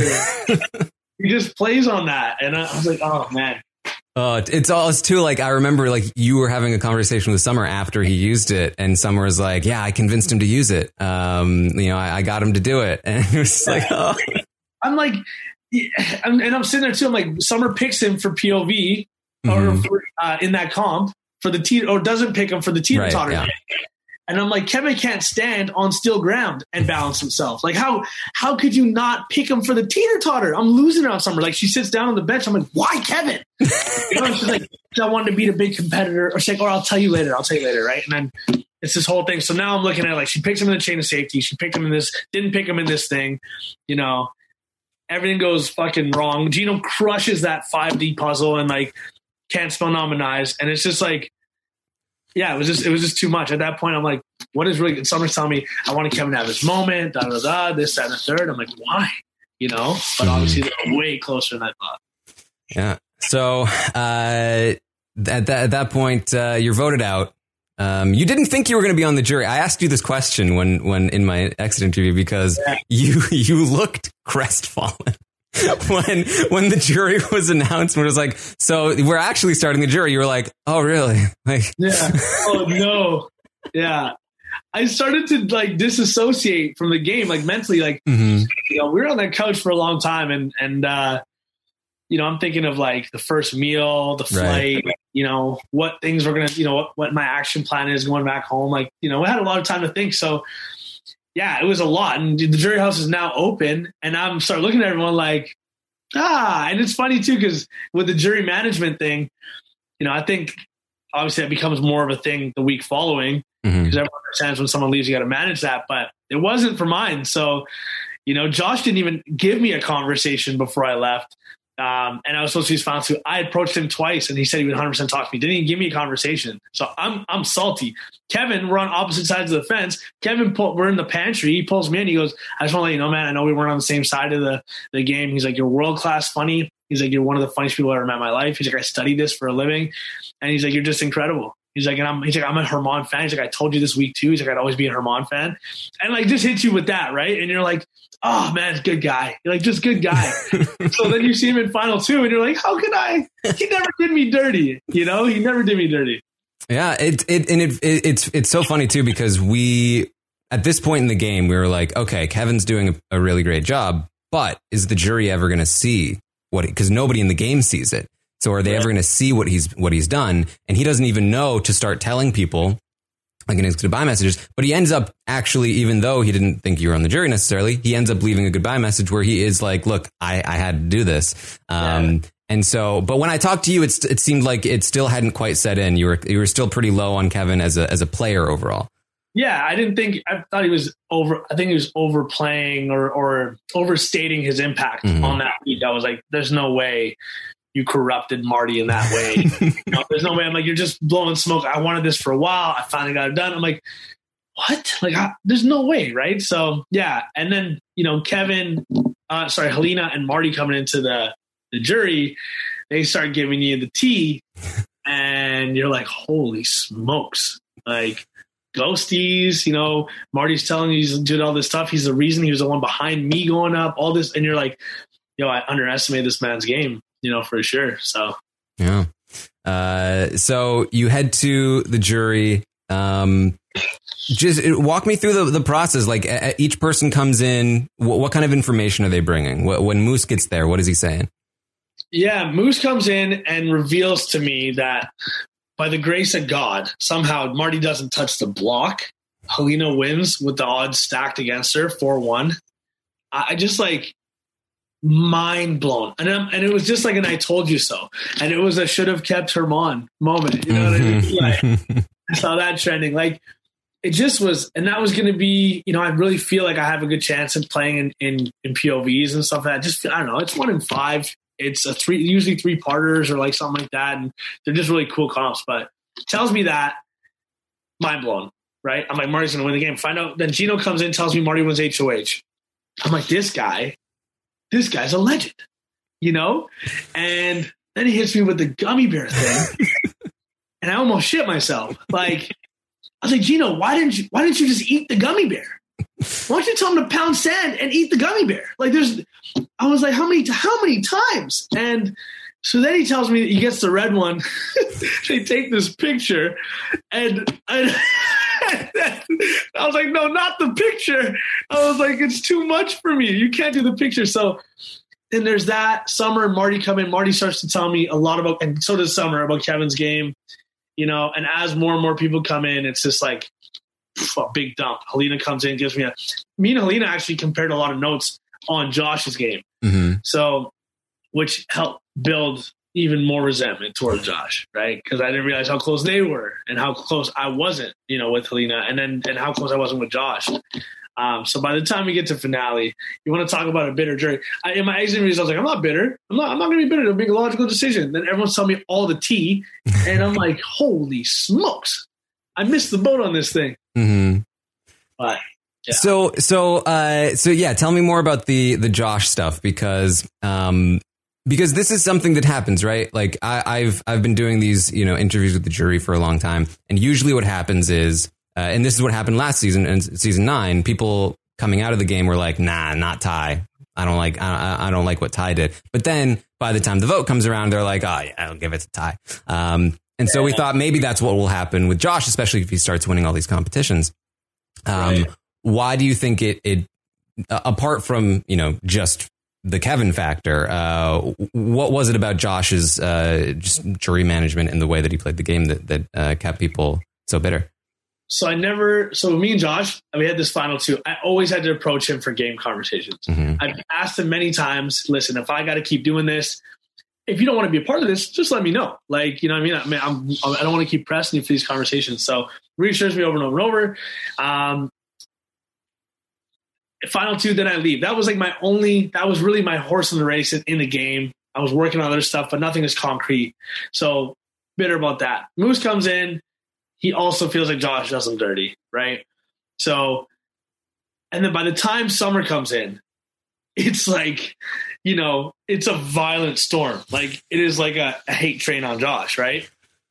he just plays on that. And I was like, oh, man. Uh, it's all it's too like I remember like you were having a conversation with Summer after he used it, and Summer was like, "Yeah, I convinced him to use it. Um, you know, I, I got him to do it." And it was like, oh. I'm like, I'm, and I'm sitting there too. I'm like, Summer picks him for P O V mm-hmm. or for, uh, in that comp for the teeter, or doesn't pick him for the teeter totter. Right, yeah. And I'm like, Kevin can't stand on still ground and balance himself. Like, how how could you not pick him for the teeter-totter? I'm losing it on Summer. Like, she sits down on the bench. I'm like, why Kevin? You know, she's like, I wanted to beat a big competitor. Or she's like, or I'll tell you later. I'll tell you later, right? And then it's this whole thing. So now I'm looking at it like, she picks him in the chain of safety. She picked him in this, didn't pick him in this thing. You know, everything goes fucking wrong. Gino crushes that five D puzzle and, like, can't spell nominize. And it's just like, yeah, it was just it was just too much. At that point, I'm like, what is really good? Summer's telling me I want Kevin to have his moment, da da da, this, that, and the third. I'm like, why? You know? But obviously they're way closer than I thought. Yeah. So uh, at that at that point, uh, you're voted out. Um, you didn't think you were going to be on the jury. I asked you this question when when in my exit interview because yeah. you you looked crestfallen. when when the jury was announced, when it was like, so we're actually starting the jury, you were like, oh really? Like, yeah. Oh no. Yeah. I started to like disassociate from the game, like mentally, like, mm-hmm. you know, we were on that couch for a long time, and and uh, you know, I'm thinking of like the first meal, the flight, right. you know, what things were gonna, you know, what, what my action plan is going back home. Like, you know, I had a lot of time to think. So yeah, it was a lot. And the jury house is now open, and I'm start looking at everyone like, ah, and it's funny too, because with the jury management thing, you know, I think obviously that becomes more of a thing the week following. because Mm-hmm. everyone understands when someone leaves, you got to manage that. But it wasn't for mine. So, you know, Josh didn't even give me a conversation before I left. Um, and I was supposed to be his final two. I approached him twice and he said he would one hundred percent talk to me. Didn't even give me a conversation. So I'm I'm salty. Kevin, we're on opposite sides of the fence. Kevin, pull, we're in the pantry. He pulls me in. He goes, I just want to let you know, man, I know we weren't on the same side of the, the game. He's like, you're world-class funny. He's like, you're one of the funniest people I ever met in my life. He's like, I studied this for a living. And he's like, you're just incredible. He's like, and I'm, he's like, I'm a Herman fan. He's like, I told you this week too. He's like, I'd always be a Herman fan. And like, just hits you with that, right? And you're like, oh man, good guy. You're like, just good guy. So then you see him in final two and you're like, how could I? He never did me dirty. You know, he never did me dirty. Yeah. It, it, and it, it, it's, it's so funny too, because we, at this point in the game, we were like, okay, Kevin's doing a, a really great job, but is the jury ever going to see what, because nobody in the game sees it. So are they right. ever going to see what he's what he's done? And he doesn't even know to start telling people, like in his goodbye messages. But he ends up actually, even though he didn't think you were on the jury necessarily, he ends up leaving a goodbye message where he is like, "Look, I, I had to do this." Um, yeah. And so, but when I talked to you, it's, it seemed like it still hadn't quite set in. You were you were still pretty low on Kevin as a as a player overall. Yeah, I didn't think. I thought he was over. I think he was overplaying or or overstating his impact mm-hmm. on that week. I was like, "There's no way you corrupted Marty in that way." You know, there's no way. I'm like, you're just blowing smoke. I wanted this for a while. I finally got it done. I'm like, what? Like, I, there's no way, right? So yeah. And then, you know, Kevin, uh, sorry, Helena and Marty coming into the, the jury, they start giving you the tea and you're like, holy smokes. Like ghosties, you know, Marty's telling you he's doing all this stuff. He's the reason he was the one behind me going up, all this. And you're like, yo, I underestimated this man's game. You know, for sure. So, yeah. Uh, so you head to the jury. Um, just walk me through the, the process. Like uh, each person comes in. What, what kind of information are they bringing? When Moose gets there, what is he saying? Yeah, Moose comes in and reveals to me that by the grace of God, somehow Marty doesn't touch the block. Helena wins with the odds stacked against her, four one. I just like, mind blown. And um, and it was just like an I told you so. And it was a should have kept Herman moment. You know what I mean? Like, I saw that trending. Like it just was, and that was going to be, you know, I really feel like I have a good chance of playing in, in, in P O Vs and stuff like that. Just, I don't know. It's one in five. It's a three, usually three parters or like something like that. And they're just really cool comps, but it tells me that mind blown, right? I'm like, Marty's going to win the game. Find out. Then Gino comes in, tells me Marty wins H O H. I'm like, this guy, this guy's a legend, you know? And then he hits me with the gummy bear thing. And I almost shit myself. Like, I was like, Gino, why didn't you, why didn't you just eat the gummy bear? Why don't you tell him to pound sand and eat the gummy bear? Like there's, I was like, how many, how many times? And so then he tells me that he gets the red one. They take this picture and I, I was like, no, not the picture. I was like, it's too much for me. You can't do the picture. So then there's that. Summer and Marty come in. Marty starts to tell me a lot about, and so does Summer, about Kevin's game, you know, and as more and more people come in, it's just like a big dump. Helena comes in, gives me a, me and Helena actually compared a lot of notes on Josh's game. Mm-hmm. So, which helped build even more resentment toward Josh, right? Because I didn't realize how close they were and how close I wasn't, you know, with Helena, and then and how close I wasn't with Josh. Um, so by the time we get to finale, you want to talk about a bitter jury. I, in my exit interviews, I was like, I'm not bitter. I'm not. I'm not going to be bitter. It'll make a logical decision. Then everyone's telling me all the tea, and I'm like, holy smokes, I missed the boat on this thing. Mm-hmm. But yeah. so so uh, so yeah, tell me more about the the Josh stuff because. Um, Because this is something that happens, right? Like I, I've I've been doing these, you know, interviews with the jury for a long time, and usually what happens is, uh, and this is what happened last season in season nine. People coming out of the game were like, "Nah, not Ty. I don't like I, I don't like what Ty did." But then by the time the vote comes around, they're like, "Oh yeah, I'll give it to Ty." Um, and so we thought maybe that's what will happen with Josh, especially if he starts winning all these competitions. Um, right. Why do you think it? It uh, apart from you know just the Kevin factor, uh, what was it about Josh's uh, just jury management and the way that he played the game that, that uh, kept people so bitter? So I never, so me and Josh, we had this final two. I always had to approach him for game conversations. Mm-hmm. I've asked him many times, listen, if I got to keep doing this, if you don't want to be a part of this, just let me know. Like, you know what I mean? I mean, I'm, I don't want to keep pressing you for these conversations. So reassures me over and over and over. Um, final two, then I leave. That was like my only, that was really my horse in the race in, in the game. I was working on other stuff, but nothing is concrete. So bitter about that. Moose comes in. He also feels like Josh does him dirty, right? So, and then by the time Summer comes in, it's like, you know, it's a violent storm. Like, it is like a, a hate train on Josh, right?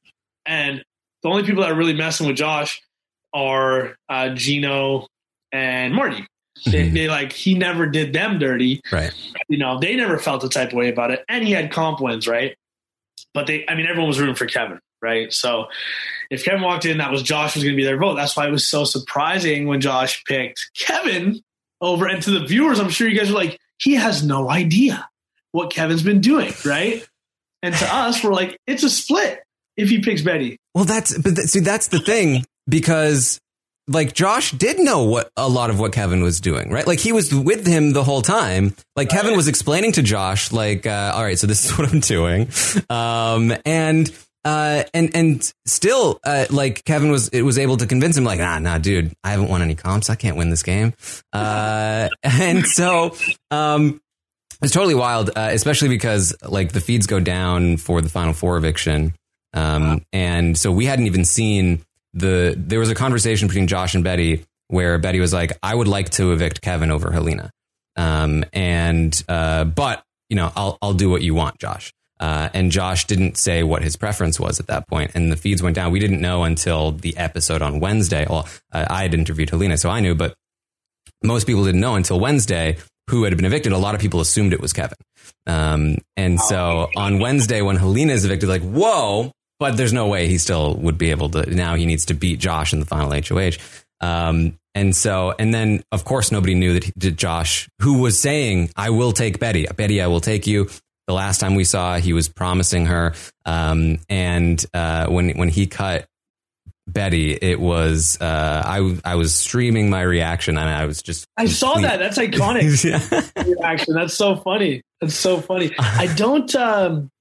And the only people that are really messing with Josh are uh, Gino and Marty. They, mm-hmm. they like, he never did them dirty. Right. You know, they never felt the type of way about it. And he had comp wins, right? But they, I mean, everyone was rooting for Kevin, right? So if Kevin walked in, that was Josh was going to be their vote. That's why it was so surprising when Josh picked Kevin over. And to the viewers, I'm sure you guys were like, he has no idea what Kevin's been doing, right? And to us, we're like, it's a split if he picks Betty. Well, that's, but th- see, that's the thing, because like Josh did know what a lot of what Kevin was doing, right? Like he was with him the whole time. Like Kevin was explaining to Josh, like, uh, all right, so this is what I'm doing. Um, and, uh, and, and still, uh, like Kevin was, it was able to convince him like, nah, nah, dude, I haven't won any comps. I can't win this game. Uh, and so, um, it's totally wild, uh, especially because like the feeds go down for the Final Four eviction. Um, wow. And so we hadn't even seen the, there was a conversation between Josh and Betty where Betty was like, I would like to evict Kevin over Helena. Um, and, uh, but you know, I'll, I'll do what you want, Josh. Uh, and Josh didn't say what his preference was at that point. And the feeds went down. We didn't know until the episode on Wednesday. Well, uh, I had interviewed Helena, so I knew, but most people didn't know until Wednesday who had been evicted. A lot of people assumed it was Kevin. Um, and so on Wednesday, when Helena is evicted, like, whoa, but there's no way he still would be able to. Now he needs to beat Josh in the final H O H. Um, and so, and then of course, nobody knew that, he, that Josh, who was saying, I will take Betty, Betty, I will take you. The last time we saw, he was promising her. Um, and, uh, when, when he cut Betty, it was, uh, I, I was streaming my reaction and I was just, I saw that. That's iconic. Yeah. Reaction. That's so funny. That's so funny. I don't, um,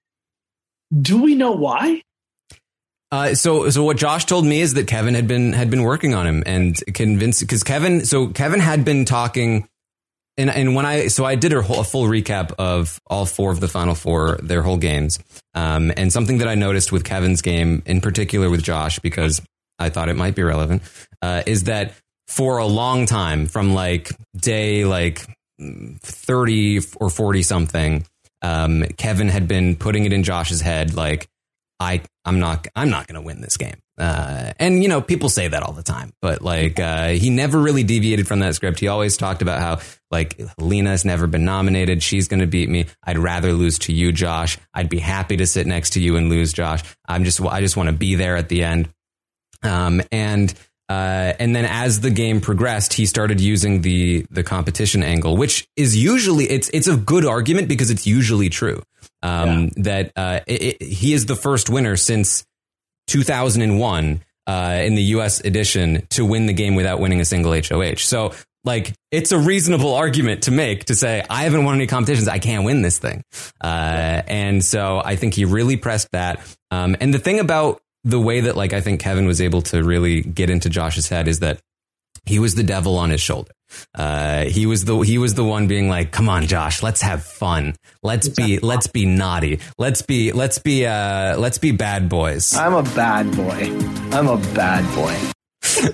do we know why? Uh, so, so what Josh told me is that Kevin had been, had been working on him and convinced, because Kevin, so Kevin had been talking, and, and when I, so I did a, whole, a full recap of all four of the Final Four, their whole games. Um, and something that I noticed with Kevin's game, in particular with Josh, because I thought it might be relevant, uh, is that for a long time, from like day like thirty or forty something, um, Kevin had been putting it in Josh's head, like, I, I'm not, I'm not going to win this game. Uh, and, you know, people say that all the time, but like, uh, he never really deviated from that script. He always talked about how like Helena's never been nominated. She's going to beat me. I'd rather lose to you, Josh. I'd be happy to sit next to you and lose, Josh. I'm just, I just want to be there at the end. Um, and, uh, and then as the game progressed, he started using the, the competition angle, which is usually, it's, it's a good argument because it's usually true. Um, yeah. that, uh, it, it, he is the first winner since two thousand one, uh, in the U S edition to win the game without winning a single H O H. So like, it's a reasonable argument to make to say, I haven't won any competitions. I can't win this thing. Uh, and so I think he really pressed that. Um, and the thing about the way that like, I think Kevin was able to really get into Josh's head is that he was the devil on his shoulder. Uh, he was the, he was the one being like, come on, Josh, let's have fun. Let's be, let's be naughty. Let's be, let's be, uh, let's be bad boys. I'm a bad boy. I'm a bad boy.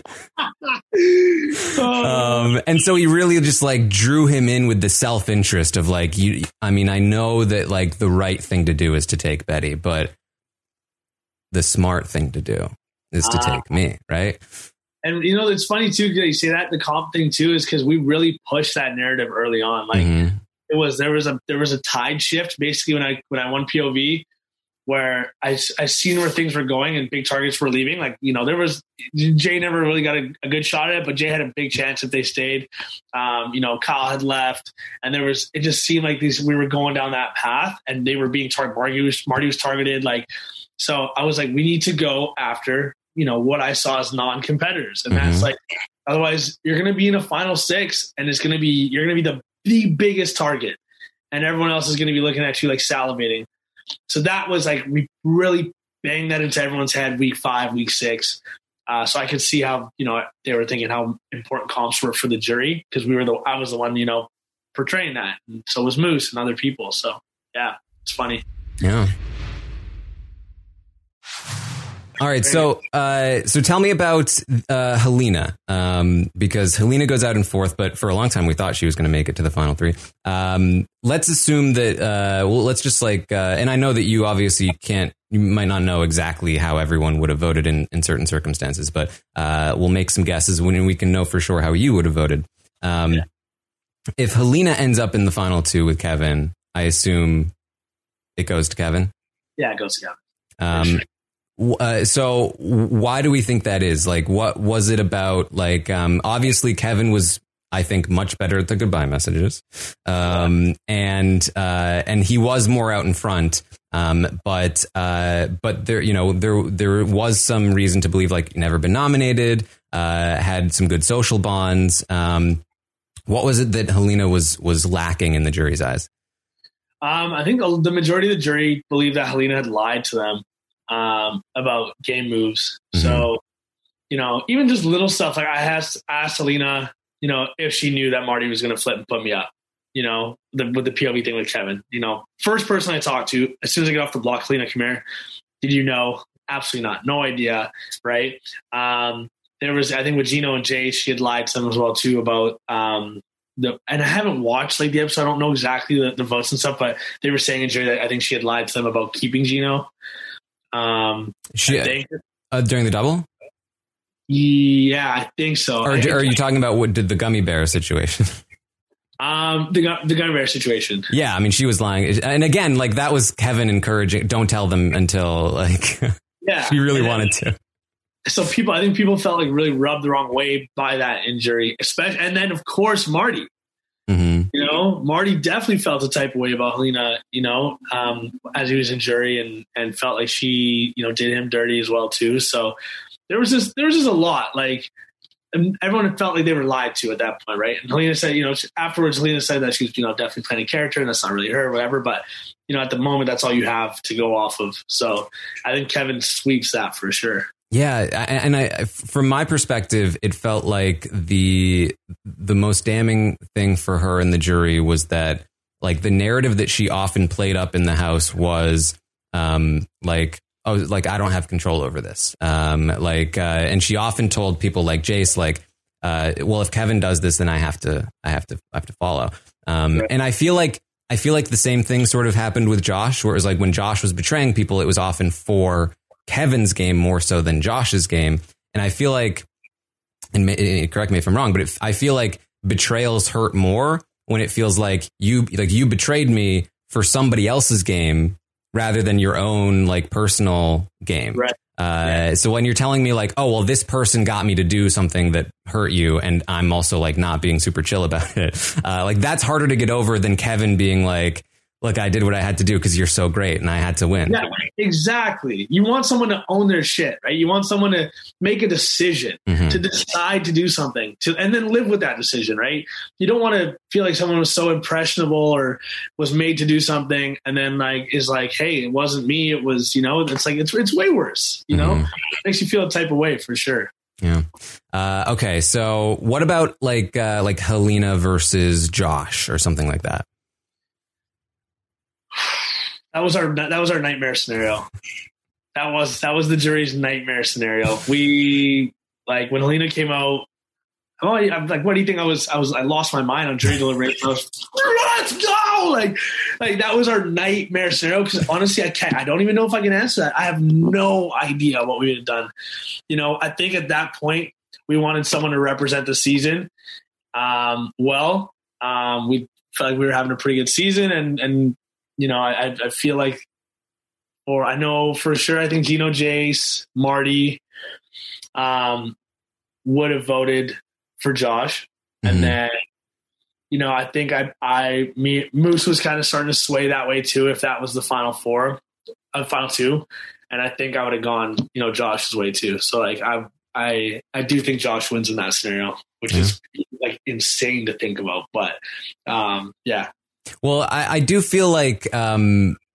um, and so he really just like drew him in with the self-interest of like, you, I mean, I know that like the right thing to do is to take Betty, but the smart thing to do is to uh, take me. Right. And, you know, it's funny, too, you say that the comp thing, too, is because we really pushed that narrative early on. Like mm-hmm. it was there was a there was a tide shift basically when I when I won P O V where I, I seen where things were going and big targets were leaving. Like, you know, there was Jay never really got a, a good shot at it, but Jay had a big chance if they stayed. Um, you know, Kyle had left and there was it just seemed like these we were going down that path and they were being targeted. Marty was, Marty was targeted. Like, so I was like, we need to go after, you know, what I saw as non-competitors. And mm-hmm. that's like, otherwise you're going to be in a final six and it's going to be, you're going to be the, the biggest target and everyone else is going to be looking at you like salivating. So that was like, we really banged that into everyone's head week five, week six. Uh, so I could see how, you know, they were thinking how important comps were for the jury, because we were the, I was the one, you know, portraying that. And so was Moose and other people. So yeah, it's funny. Yeah. All right, so uh, so tell me about uh, Helena, um, because Helena goes out in fourth, but for a long time we thought she was going to make it to the final three. Um, let's assume that, uh, well, let's just like, uh, and I know that you obviously can't, you might not know exactly how everyone would have voted in, in certain circumstances, but uh, we'll make some guesses when we can know for sure how you would have voted. Um, yeah. If Helena ends up in the final two with Kevin, I assume it goes to Kevin. Yeah, it goes to Kevin. Um, sure. Uh, so why do we think that is? Like, what was it about? Like, um, obviously Kevin was, I think, much better at the goodbye messages. Um, and, uh, and he was more out in front. Um, but, uh, but there, you know, there, there was some reason to believe, like, never been nominated, uh, had some good social bonds. Um, what was it that Helena was, was lacking in the jury's eyes? Um, I think the majority of the jury believed that Helena had lied to them. Um, about game moves. Mm-hmm. So, you know, even just little stuff, like I asked, asked Helena, you know, if she knew that Marty was going to flip and put me up, you know, the, with the P O V thing with Kevin, you know, first person I talked to, as soon as I get off the block, Helena, come here. Did you know? Absolutely not. No idea. Right. Um, there was, I think with Gino and Jay, she had lied to them as well too about, um, the, and I haven't watched like the episode. I don't know exactly the, the votes and stuff, but they were saying in jury that I think she had lied to them about keeping Gino. Um, she, think, uh, during the double? Yeah, I think so. Or, think, are you talking about what did the gummy bear situation? Um, the the gummy bear situation. Yeah, I mean, she was lying, and again, like that was Kevin encouraging. Don't tell them until like. Yeah, she really and wanted to. So people, I think people felt like really rubbed the wrong way by that injury, especially, and then of course Marty. Mm-hmm. You know, Marty definitely felt the type of way about Helena, you know, um, as he was in jury and, and felt like she, you know, did him dirty as well, too. So there was just, there was just a lot, like, and everyone felt like they were lied to at that point. Right. And Helena said, you know, afterwards, Helena said that she was, you know, definitely playing a character and that's not really her or whatever. But, you know, at the moment, that's all you have to go off of. So I think Kevin sweeps that for sure. Yeah, and I, from my perspective, it felt like the the most damning thing for her in the jury was that, like, the narrative that she often played up in the house was, um, like, oh, like I don't have control over this, um, like, uh, and she often told people like Jace, like, uh, well, if Kevin does this, then I have to, I have to, I have to follow. Um, right. And I feel like I feel like the same thing sort of happened with Josh, where it was like when Josh was betraying people, it was often for Kevin's game more so than Josh's game. And I feel like, and may, correct me if I'm wrong, but it, I feel like betrayals hurt more when it feels like you, like you betrayed me for somebody else's game rather than your own like personal game. Right. Uh, yeah. So when you're telling me like, oh, well, this person got me to do something that hurt you, and I'm also like not being super chill about it. Uh, like that's harder to get over than Kevin being like, look, I did what I had to do because you're so great and I had to win. Yeah, exactly. You want someone to own their shit, right? You want someone to make a decision, mm-hmm. to decide to do something, to and then live with that decision, right? You don't want to feel like someone was so impressionable or was made to do something and then like is like, hey, it wasn't me. It was, you know, it's like, it's it's way worse, you know? Mm-hmm. It makes you feel a type of way for sure. Yeah. Uh, okay. So what about like uh, like Helena versus Josh or something like that? That was our that was our nightmare scenario. That was that was the jury's nightmare scenario. We like when Helena came out. Oh, I'm like, what do you think? I was I was I lost my mind on jury deliberation. I was, let's go! Like, like that was our nightmare scenario. Because honestly, I can't. I don't even know if I can answer that. I have no idea what we would have done. You know, I think at that point we wanted someone to represent the season. Um, well, um, we felt like we were having a pretty good season, and and. You know, I, I feel like, or I know for sure, I think Gino, Jace, Marty um, would have voted for Josh. Mm-hmm. And then, you know, I think I, I, me, Moose was kind of starting to sway that way too, if that was the final four, uh, final two. And I think I would have gone, you know, Josh's way too. So like, I, I, I do think Josh wins in that scenario, which yeah. is like insane to think about. But um, yeah. Well, I, I do feel like um,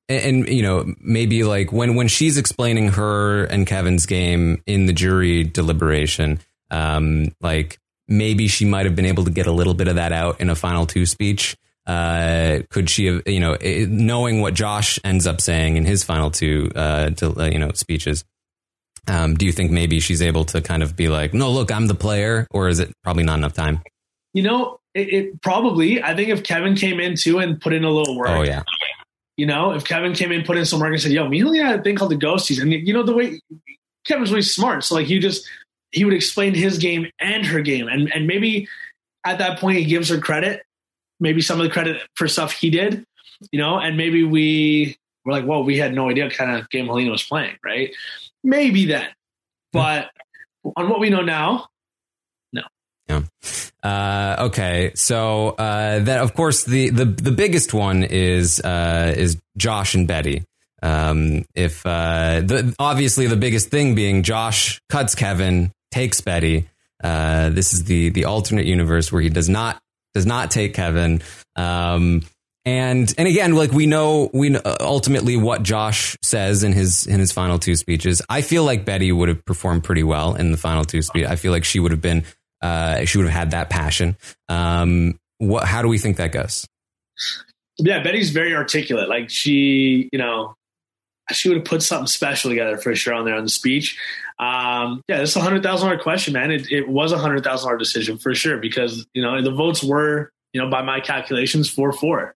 and, and you know, maybe like when when she's explaining her and Kevin's game in the jury deliberation, um, like maybe she might have been able to get a little bit of that out in a final two speech. Uh, could she have, you know, it, knowing what Josh ends up saying in his final two, uh, to, uh, you know, speeches? Um, do you think maybe she's able to kind of be like, no, look, I'm the player, or is it probably not enough time? You know, it, it probably, I think if Kevin came in too and put in a little work, oh yeah, you know, if Kevin came in, put in some work and said, yo, me only had a thing called the ghosties. And you know, the way Kevin's really smart. So like, he just, he would explain his game and her game. And, and maybe at that point he gives her credit, maybe some of the credit for stuff he did, you know, and maybe we were like, whoa, we had no idea what kind of game Helena was playing. Right. Maybe then, but on what we know now, no. Yeah. Uh, okay. So uh, that, of course, the, the, the biggest one is uh, is Josh and Betty. Um, if uh, the obviously the biggest thing being Josh cuts Kevin, takes Betty. Uh, this is the the alternate universe where he does not does not take Kevin. Um, And and again, like we know, we know ultimately what Josh says in his in his final two speeches. I feel like Betty would have performed pretty well in the final two speech. I feel like she would have been, uh, she would have had that passion. Um, what? How do we think that goes? Yeah, Betty's very articulate. Like she, you know, she would have put something special together for sure on there on the speech. Um, yeah, this is a hundred thousand dollar question, man. It, it was a hundred thousand dollar decision for sure because you know the votes were, you know, by my calculations, four four.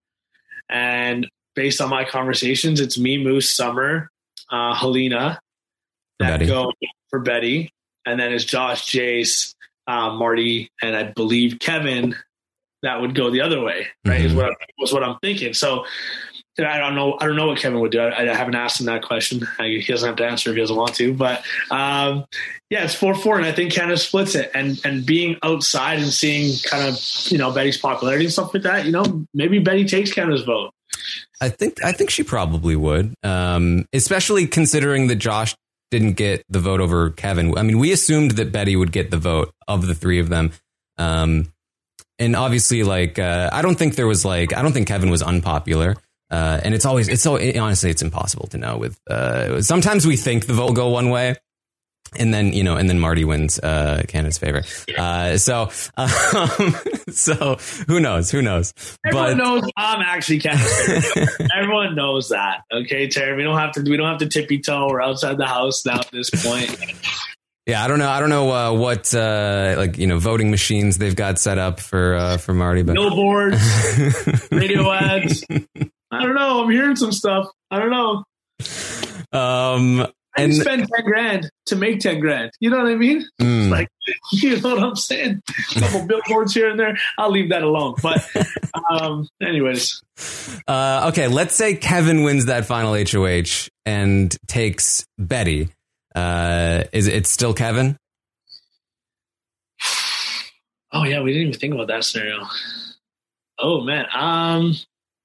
And based on my conversations, it's me, Moose, Summer, uh, Helena that Betty. go for Betty. And then it's Josh, Jace, uh, Marty, and I believe Kevin that would go the other way, right? Mm-hmm. Is what I, was what I'm thinking. So I don't know. I don't know what Kevin would do. I, I haven't asked him that question. I, he doesn't have to answer if he doesn't want to. But um, yeah, it's four four, and I think Canada splits it. And and being outside and seeing kind of you know Betty's popularity and stuff like that, you know, maybe Betty takes Canada's vote. I think I think she probably would, um, especially considering that Josh didn't get the vote over Kevin. I mean, we assumed that Betty would get the vote of the three of them. Um, and obviously, like, uh, I don't think there was like I don't think Kevin was unpopular. Uh, and it's always, it's so, it, honestly, it's impossible to know with, uh, sometimes we think the vote will go one way and then, you know, and then Marty wins, uh, Canada's favor. Uh, so, um, so who knows, who knows, everyone but, knows I'm actually Canada's favorite. Everyone knows that. Okay. Terry, we don't have to, we don't have to tippy toe. We're outside the house now at this point. Yeah, I don't know. I don't know uh, what uh, like you know voting machines they've got set up for uh, for Marty, but billboards, radio ads. I don't know. I'm hearing some stuff. I don't know. Um, I and spend ten grand to make ten grand. You know what I mean? Mm. Like, you know what I'm saying? A couple billboards here and there. I'll leave that alone. But, um, anyways. Uh, okay, let's say Kevin wins that final H O H and takes Betty. Uh, is it still Kevin? Oh yeah, we didn't even think about that scenario. Oh man, um,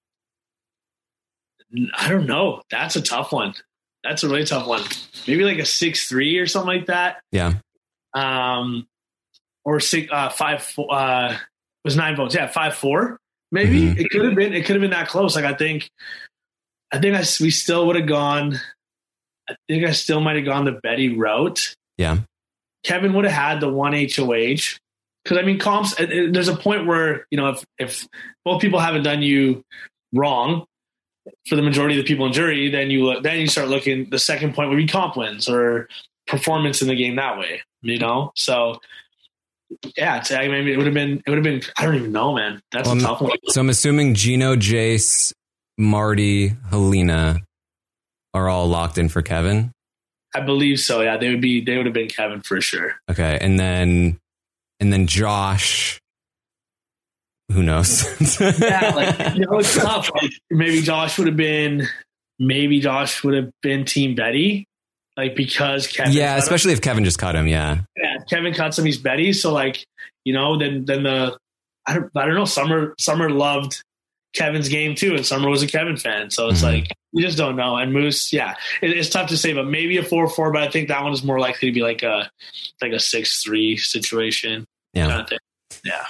I don't know. That's a tough one. That's a really tough one. Maybe like a six three or something like that. Yeah. Um, or six uh five four. Uh, it was nine votes. Yeah, five four. Maybe mm-hmm. it could have been. It could have been that close. Like I think, I think I we still would have gone. I think I still might have gone the Betty route. Yeah. Kevin would have had the one H O H. Because, I mean, comps, there's a point where, you know, if, if both people haven't done you wrong for the majority of the people in jury, then you look, then you start looking, the second point would be comp wins or performance in the game that way, you know? So, yeah, it's, I mean, it would have been, it would have been, I don't even know, man. That's well, a tough one. So I'm assuming Gino, Jace, Marty, Helena are all locked in for Kevin? I believe so. Yeah, they would be. They would have been Kevin for sure. Okay, and then and then Josh. Who knows? Yeah, like you know, it's tough. Like, maybe Josh would have been. Maybe Josh would have been Team Betty, like because Kevin. Yeah, especially him. If Kevin just cut him. Yeah. Yeah, Kevin cuts him. He's Betty. So like you know, then then the I don't I don't know. Summer Summer loved Kevin's game too, and Summer was a Kevin fan. So it's mm-hmm. like. You just don't know. And Moose, yeah, it, it's tough to say, but maybe a four four, but I think that one is more likely to be like a like a six three situation. Yeah. Kind of thing. Yeah.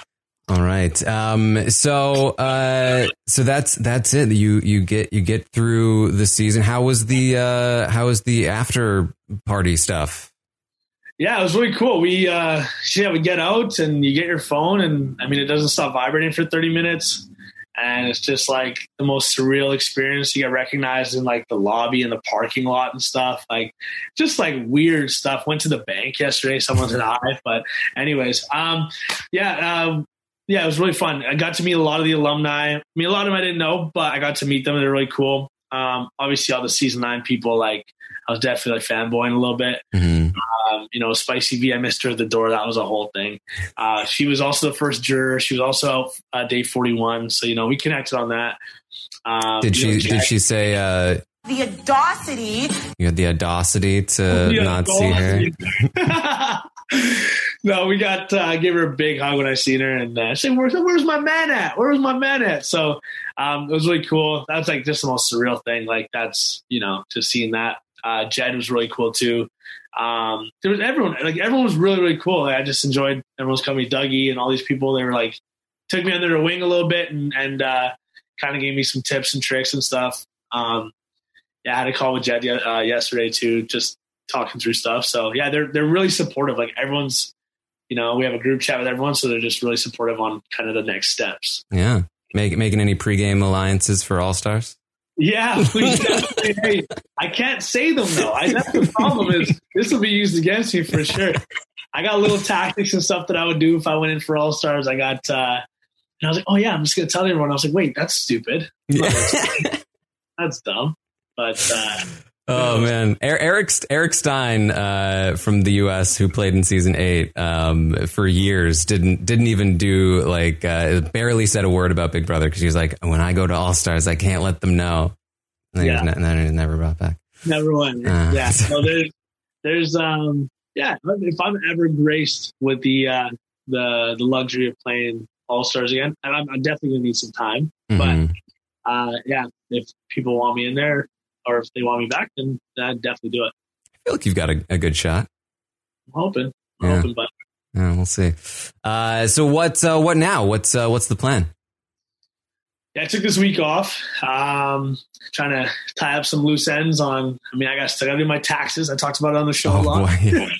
All right. Um, so, uh, so that's, that's it. You, you get, you get through the season. How was the, uh, how was the after party stuff? Yeah, it was really cool. We, uh, yeah, we get out and you get your phone and I mean, it doesn't stop vibrating for thirty minutes. And it's just like the most surreal experience. You get recognized in like the lobby and the parking lot and stuff, like just like weird stuff. Went to the bank yesterday. Someone said hi, but anyways, um, yeah, um, Yeah, it was really fun. I got to meet a lot of the alumni. I mean, a lot of them I didn't know, but I got to meet them. They're really cool. Um, obviously, all the season nine people, like, I was definitely like fanboying a little bit. Mm-hmm. Um, you know, Spicy V, I missed her at the door. That was a whole thing. Uh, she was also the first juror. She was also out uh, day forty-one. So, you know, we connected on that. Um, did she? know, did she say? Uh, the audacity. You had the audacity to the not audacity. see her. No, we got, uh, I gave her a big hug when I seen her and uh, she said, where's, where's my man at? Where's my man at? So um, it was really cool. That was like just the most surreal thing. Like that's, you know, just seeing that. Uh, Jed was really cool too. Um, there was everyone, like everyone was really, really cool. Like, I just enjoyed everyone's coming, Dougie and all these people. They were like, took me under their wing a little bit and, and uh, kind of gave me some tips and tricks and stuff. Um, yeah, I had a call with Jed uh, yesterday too, just talking through stuff. So yeah, they're, they're really supportive. Like everyone's, you know, we have a group chat with everyone, so they're just really supportive on kind of the next steps. Yeah. Make, making any pregame alliances for All-Stars? Yeah. We definitely, hey, I can't say them, though. I, that's the problem is this will be used against me for sure. I got little tactics and stuff that I would do if I went in for All-Stars. I got, uh, and I was like, oh, yeah, I'm just going to tell everyone. I was like, wait, that's stupid. Yeah. That's dumb. But, uh, oh man, Eric Eric Stein uh, from the U S who played in season eight um, for years didn't didn't even do like uh, barely said a word about Big Brother because he was like, when I go to All Stars, I can't let them know. And yeah. ne- and then he never brought back. Never went. Uh, yeah. So there's there's um yeah. If I'm ever graced with the uh, the the luxury of playing All Stars again, and I'm, I'm definitely gonna need some time. Mm-hmm. But uh, yeah, if people want me in there. Or if they want me back, then I'd definitely do it. I feel like you've got a, a good shot. I'm hoping. I'm yeah. hoping, but yeah, we'll see. Uh, so what? Uh, what now? What's uh, what's the plan? Yeah, I took this week off. Um, trying to tie up some loose ends on. I mean, I got to do my taxes. I talked about it on the show oh, a lot. Boy, yeah.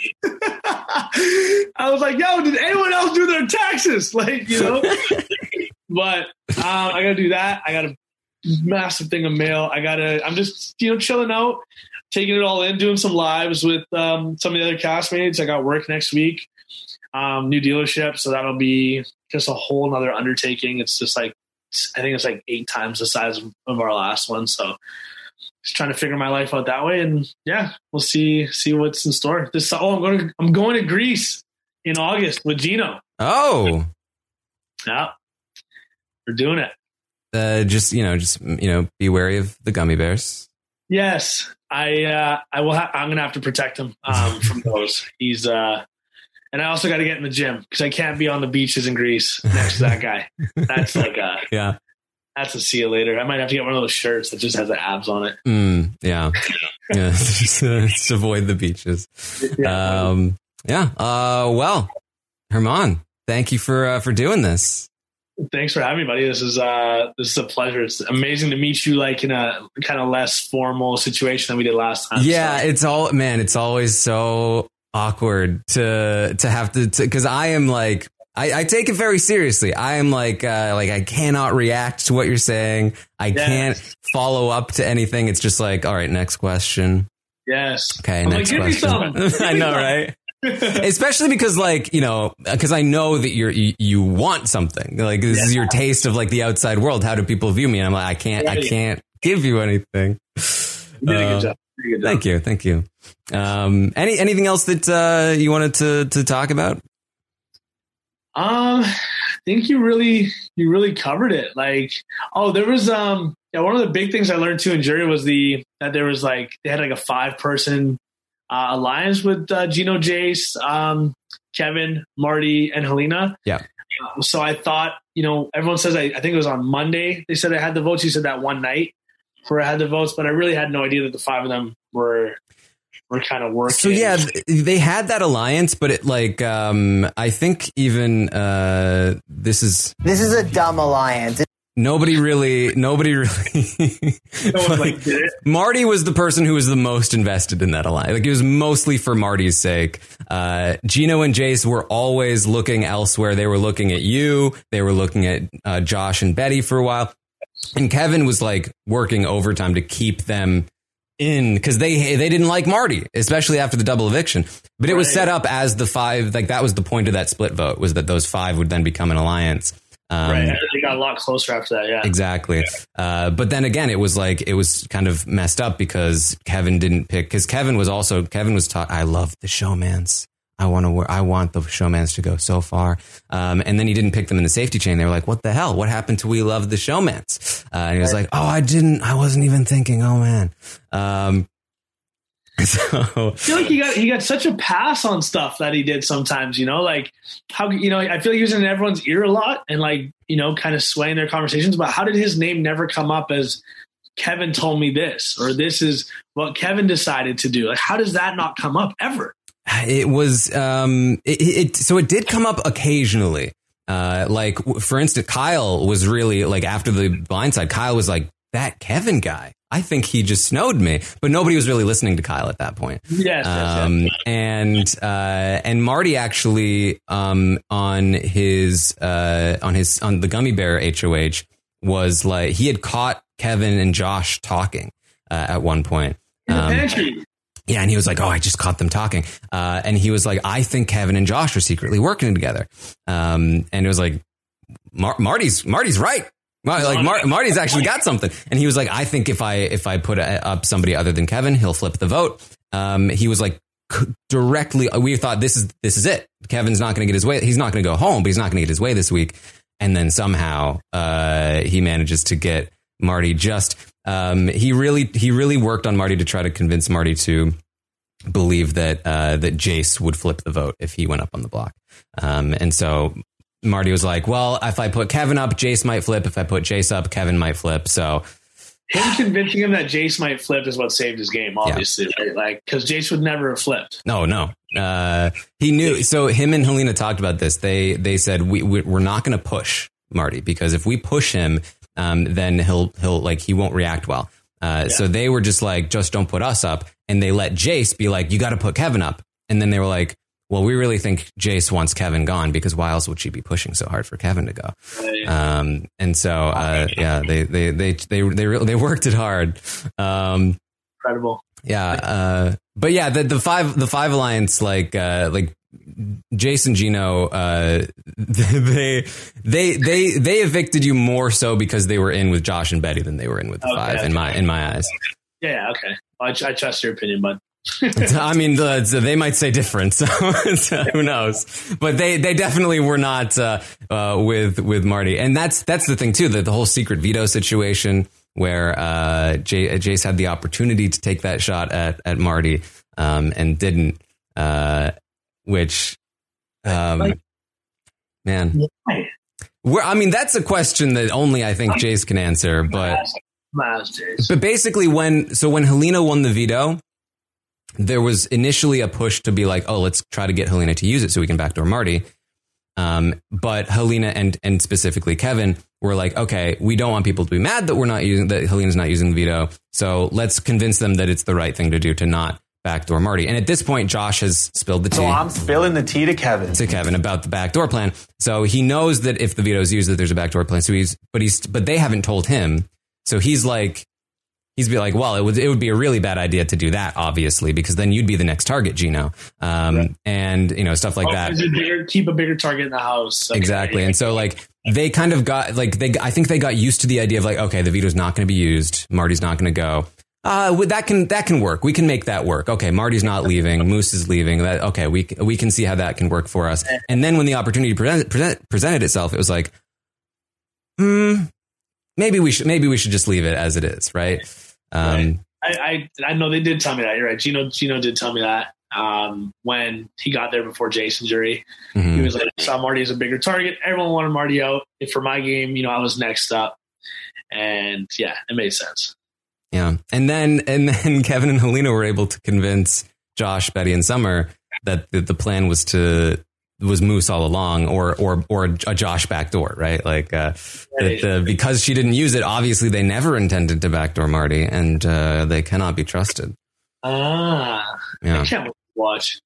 I was like, "Yo, did anyone else do their taxes?" Like, you know. But um, I got to do that. I got to. Massive thing of mail. I gotta, I'm just, you know, chilling out, taking it all in, doing some lives with um, some of the other castmates. I got work next week, um, new dealership. So that'll be just a whole nother undertaking. It's just like, I think it's like eight times the size of, of our last one. So just trying to figure my life out that way. And yeah, we'll see, see what's in store. This, oh, I'm going to, I'm going to Greece in August with Gino. Oh, yeah, we're doing it. Uh, just, you know, just, you know, be wary of the gummy bears. Yes. I, uh, I will ha- I'm going to have to protect him, um, from those. He's, uh, and I also got to get in the gym because I can't be on the beaches in Greece next to that guy. That's like a, yeah, that's a see you later. I might have to get one of those shirts that just has the abs on it. Mm, yeah. Yeah. just, uh, just avoid the beaches. Yeah. Um, yeah. Uh, well, Germán, thank you for, uh, for doing this. Thanks for having me, buddy. This is uh, this is a pleasure. It's amazing to meet you, like in a kind of less formal situation than we did last time. Yeah, so. it's all man. It's always so awkward to to have to because I am like I, I take it very seriously. I am like uh, like I cannot react to what you're saying. I yes. can't follow up to anything. It's just like, all right, next question. Yes. Okay, I'm next like, question. I know, right? Especially because, like, you know, because I know that you're you, you want something. Like this yeah. is your taste of like the outside world. How do people view me? And I'm like, I can't, yeah, I can't yeah. give you anything. You did a good job. Did a good job. Thank you, thank you. Um, any anything else that uh, you wanted to to talk about? Um, I think you really you really covered it. Like, oh, there was um, yeah, one of the big things I learned too in jury was the that there was like they had like a five person. Uh, alliance with uh, Gino, Jace, um, Kevin, Marty, and Helena. Yeah. Uh, so I thought, you know, everyone says I, I think it was on Monday. They said I had the votes. You said that one night where I had the votes, but I really had no idea that the five of them were were kind of working. So yeah, they had that alliance, but it like um, I think even uh, this is this is a dumb alliance. Nobody really, nobody really. No one, like, did it. Marty was the person who was the most invested in that alliance. Like, it was mostly for Marty's sake. Uh, Gino and Jace were always looking elsewhere. They were looking at you. They were looking at uh, Josh and Betty for a while. And Kevin was like working overtime to keep them in because they they didn't like Marty, especially after the double eviction. But it was set up as the five. Like, that was the point of that split vote, was that those five would then become an alliance. Um, right, they got a lot closer after that. Yeah, exactly. Yeah. Uh, but then again, it was like it was kind of messed up because Kevin didn't pick. Because Kevin was also Kevin was taught. I love the showmans. I want to. I want the showmans to go so far. Um, and then he didn't pick them in the safety chain. They were like, "What the hell? What happened to we love the showmans?" Uh, and he was like, "Oh, I didn't. I wasn't even thinking. Oh man." Um, So I feel like he got he got such a pass on stuff that he did sometimes, you know, like how, you know, I feel like he was in everyone's ear a lot and like, you know, kind of swaying their conversations. But how did his name never come up as Kevin told me this, or this is what Kevin decided to do? Like, how does that not come up ever? It was um, it, it so it did come up occasionally. Uh, like, for instance, Kyle was really like after the blindside. Kyle was like, that Kevin guy, I think he just snowed me, but nobody was really listening to Kyle at that point. Yes, um, yes, yes. and uh, and Marty actually um, on his uh, on his on the Gummy Bear H O H was like he had caught Kevin and Josh talking uh, at one point. In the um, pantry. Yeah, and he was like, "Oh, I just caught them talking," uh, and he was like, "I think Kevin and Josh are secretly working together," um, and it was like, Mar- "Marty's Marty's right." Like Mar- Marty's actually got something, and he was like, "I think if I if I put a, up somebody other than Kevin, he'll flip the vote." Um, he was like c- directly. We thought this is this is it. Kevin's not going to get his way. He's not going to go home, but he's not going to get his way this week. And then somehow uh, he manages to get Marty. Just um, he really he really worked on Marty to try to convince Marty to believe that uh, that Jace would flip the vote if he went up on the block. Um, and so Marty was like, well, if I put Kevin up, Jace might flip. If I put Jace up, Kevin might flip. So him convincing him that Jace might flip is what saved his game, obviously. Yeah. Right? Like, because Jace would never have flipped. No, no. Uh, he knew. So him and Helena talked about this. They they said, we, we we're not going to push Marty, because if we push him, um, then he'll he'll like he won't react well. Uh, yeah. So they were just like, just don't put us up. And they let Jace be like, you got to put Kevin up. And then they were like, well, we really think Jace wants Kevin gone, because why else would she be pushing so hard for Kevin to go? Um, and so, uh, yeah, they, they, they, they, they, they worked it hard. Um, Incredible. Yeah. Uh, but yeah, the, the five, the five alliance, like, uh, like Jason Gino, uh, they, they, they, they evicted you more so because they were in with Josh and Betty than they were in with the okay, five okay. in my, in my eyes. Yeah. Okay. I, I trust your opinion, bud. I mean, the, they might say different, so, so who knows? But they, they definitely were not uh, uh, with with Marty, and that's that's the thing too. That the whole secret veto situation where uh, J, Jace had the opportunity to take that shot at at Marty um, and didn't, uh, which, um, man, where I mean, that's a question that only I think Jace can answer. But but basically, when so when Helena won the veto, there was initially a push to be like, oh, let's try to get Helena to use it so we can backdoor Marty. Um, but Helena and and specifically Kevin were like, okay, we don't want people to be mad that we're not using that Helena's not using the veto. So let's convince them that it's the right thing to do to not backdoor Marty. And at this point, Josh has spilled the tea. So I'm spilling the tea to Kevin. To Kevin about the backdoor plan. So he knows that if the veto is used, that there's a backdoor plan. So he's but he's but they haven't told him. So he's like. He's be like, well, it would it would be a really bad idea to do that, obviously, because then you'd be the next target, Gino, um, right. and you know stuff like oh, that. Bigger, keep a bigger target in the house, okay. Exactly. And so, like, they kind of got like they, I think they got used to the idea of like, okay, the veto's not going to be used, Marty's not going to go. Uh, that can that can work. We can make that work. Okay, Marty's not leaving, Moose is leaving. That okay, we we can see how that can work for us. And then when the opportunity present, present, presented itself, it was like, hmm, maybe we should maybe we should just leave it as it is, right? Um, right. I, I I know they did tell me that. You're right. Gino Gino did tell me that um, when he got there before Jason's jury. Mm-hmm. He was like, I saw Marty as a bigger target. Everyone wanted Marty out. If for my game, you know, I was next up. And yeah, it made sense. Yeah. And then and then Kevin and Helena were able to convince Josh, Betty, and Summer that the, the plan was to was Moose all along, or or or a Josh backdoor, right? Like uh, right. That, uh, because she didn't use it, obviously they never intended to backdoor Marty, and uh, they cannot be trusted. Ah, yeah. I can't wait to watch.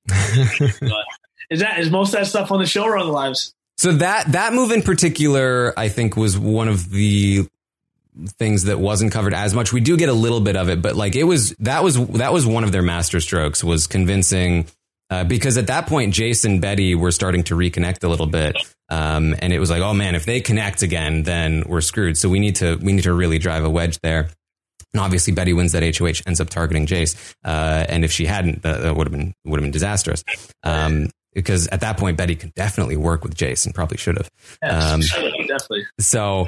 Is that is most of that stuff on the show or on the lives? So that that move in particular, I think, was one of the things that wasn't covered as much. We do get a little bit of it, but like it was that was that was one of their master strokes, was convincing uh, because at that point Jace and Betty were starting to reconnect a little bit, um, and it was like, oh man, if they connect again, then we're screwed. So we need to we need to really drive a wedge there. And obviously Betty wins that H O H, ends up targeting Jace, uh, and if she hadn't, that, that would have been would have been disastrous. Um, Because at that point, Betty could definitely work with Jace and probably should have. Yeah, um, definitely. So,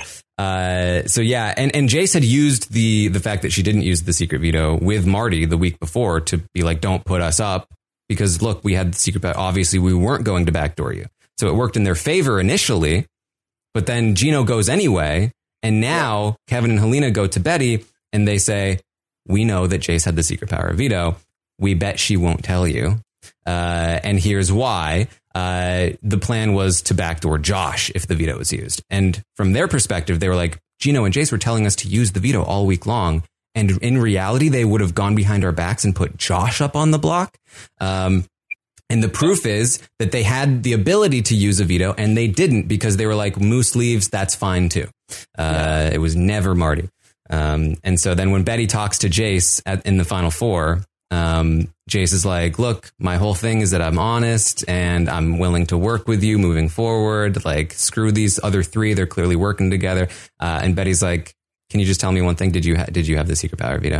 uh, so yeah, and, and Jace had used the the fact that she didn't use the secret veto with Marty the week before to be like, don't put us up because look, we had the secret veto. Obviously, we weren't going to backdoor you. So it worked in their favor initially, but then Gino goes anyway. And now yeah. Kevin and Helena go to Betty and they say, we know that Jace had the secret power of veto. We bet she won't tell you. Uh, and here's why. Uh, the plan was to backdoor Josh if the veto was used. And from their perspective, they were like, Gino and Jace were telling us to use the veto all week long. And in reality, they would have gone behind our backs and put Josh up on the block. Um, and the proof is that they had the ability to use a veto and they didn't because they were like, Moose leaves, that's fine too. Uh, it was never Marty. Um, and so then when Betty talks to Jace at, in the final four, Um, Jace is like, look, my whole thing is that I'm honest and I'm willing to work with you moving forward. Like, screw these other three. They're clearly working together. Uh, and Betty's like, can you just tell me one thing? Did you, ha- did you have the secret power veto?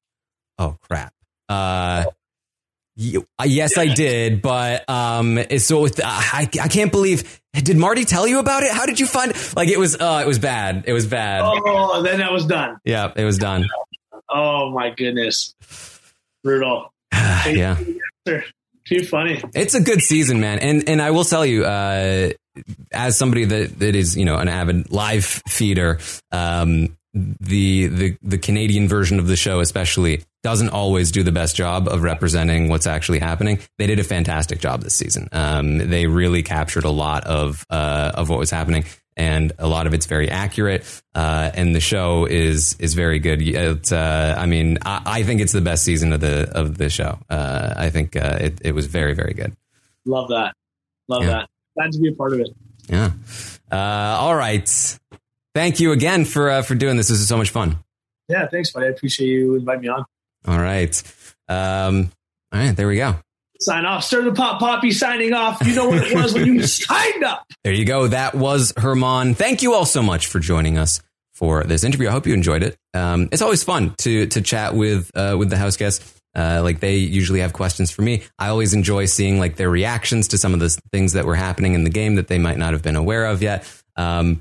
Oh, crap. Uh, y- yes, I did. But, um, so with, uh, I, I can't believe, did Marty tell you about it? How did you find like it was, uh, it was bad. It was bad. Oh, then that was done. Yeah, it was done. Oh my goodness. Brutal. Yeah. Too funny. It's a good season, man. And and I will tell you, uh, as somebody that, that is, you know, an avid live feeder, um, the, the, the Canadian version of the show especially doesn't always do the best job of representing what's actually happening. They did a fantastic job this season. Um, they really captured a lot of, uh, of what was happening. And a lot of it's very accurate, uh, and the show is is very good. It's, uh, I mean, I, I think it's the best season of the of the show. Uh, I think uh, it it was very very good. Love that, love yeah. that. Glad to be a part of it. Yeah. Uh, all right. Thank you again for uh, for doing this. This is so much fun. Yeah, thanks, buddy. I appreciate you inviting me on. All right. Um, all right. There we go. Sign off. Stir the Pot Poppy signing off. You know what it was when you signed up. There you go. That was Herman. Thank you all so much for joining us for this interview. I hope you enjoyed it. Um, it's always fun to to chat with uh, with the house guests. Uh, like they usually have questions for me. I always enjoy seeing like their reactions to some of the things that were happening in the game that they might not have been aware of yet. Um,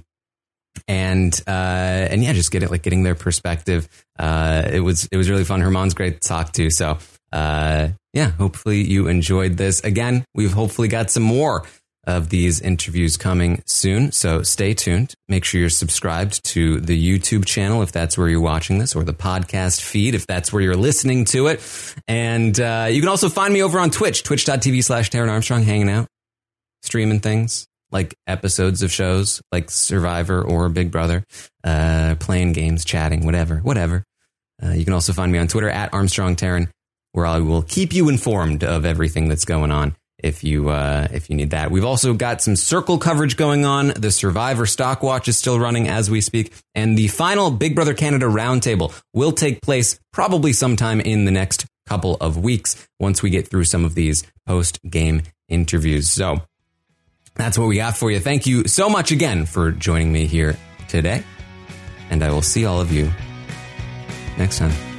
and uh, and yeah, just get it like getting their perspective. Uh, it was it was really fun. Herman's great to talk to. So. Uh, yeah, hopefully you enjoyed this. Again, we've hopefully got some more of these interviews coming soon. So stay tuned. Make sure you're subscribed to the YouTube channel if that's where you're watching this, or the podcast feed if that's where you're listening to it. And uh, you can also find me over on Twitch, twitch.tv slash Taran Armstrong, hanging out, streaming things like episodes of shows like Survivor or Big Brother, uh, playing games, chatting, whatever, whatever. Uh, you can also find me on Twitter at Armstrong Taran, where I will keep you informed of everything that's going on if you uh, if you need that. We've also got some Circle coverage going on. The Survivor Stock Watch is still running as we speak. And the final Big Brother Canada Roundtable will take place probably sometime in the next couple of weeks once we get through some of these post-game interviews. So that's what we got for you. Thank you so much again for joining me here today. And I will see all of you next time.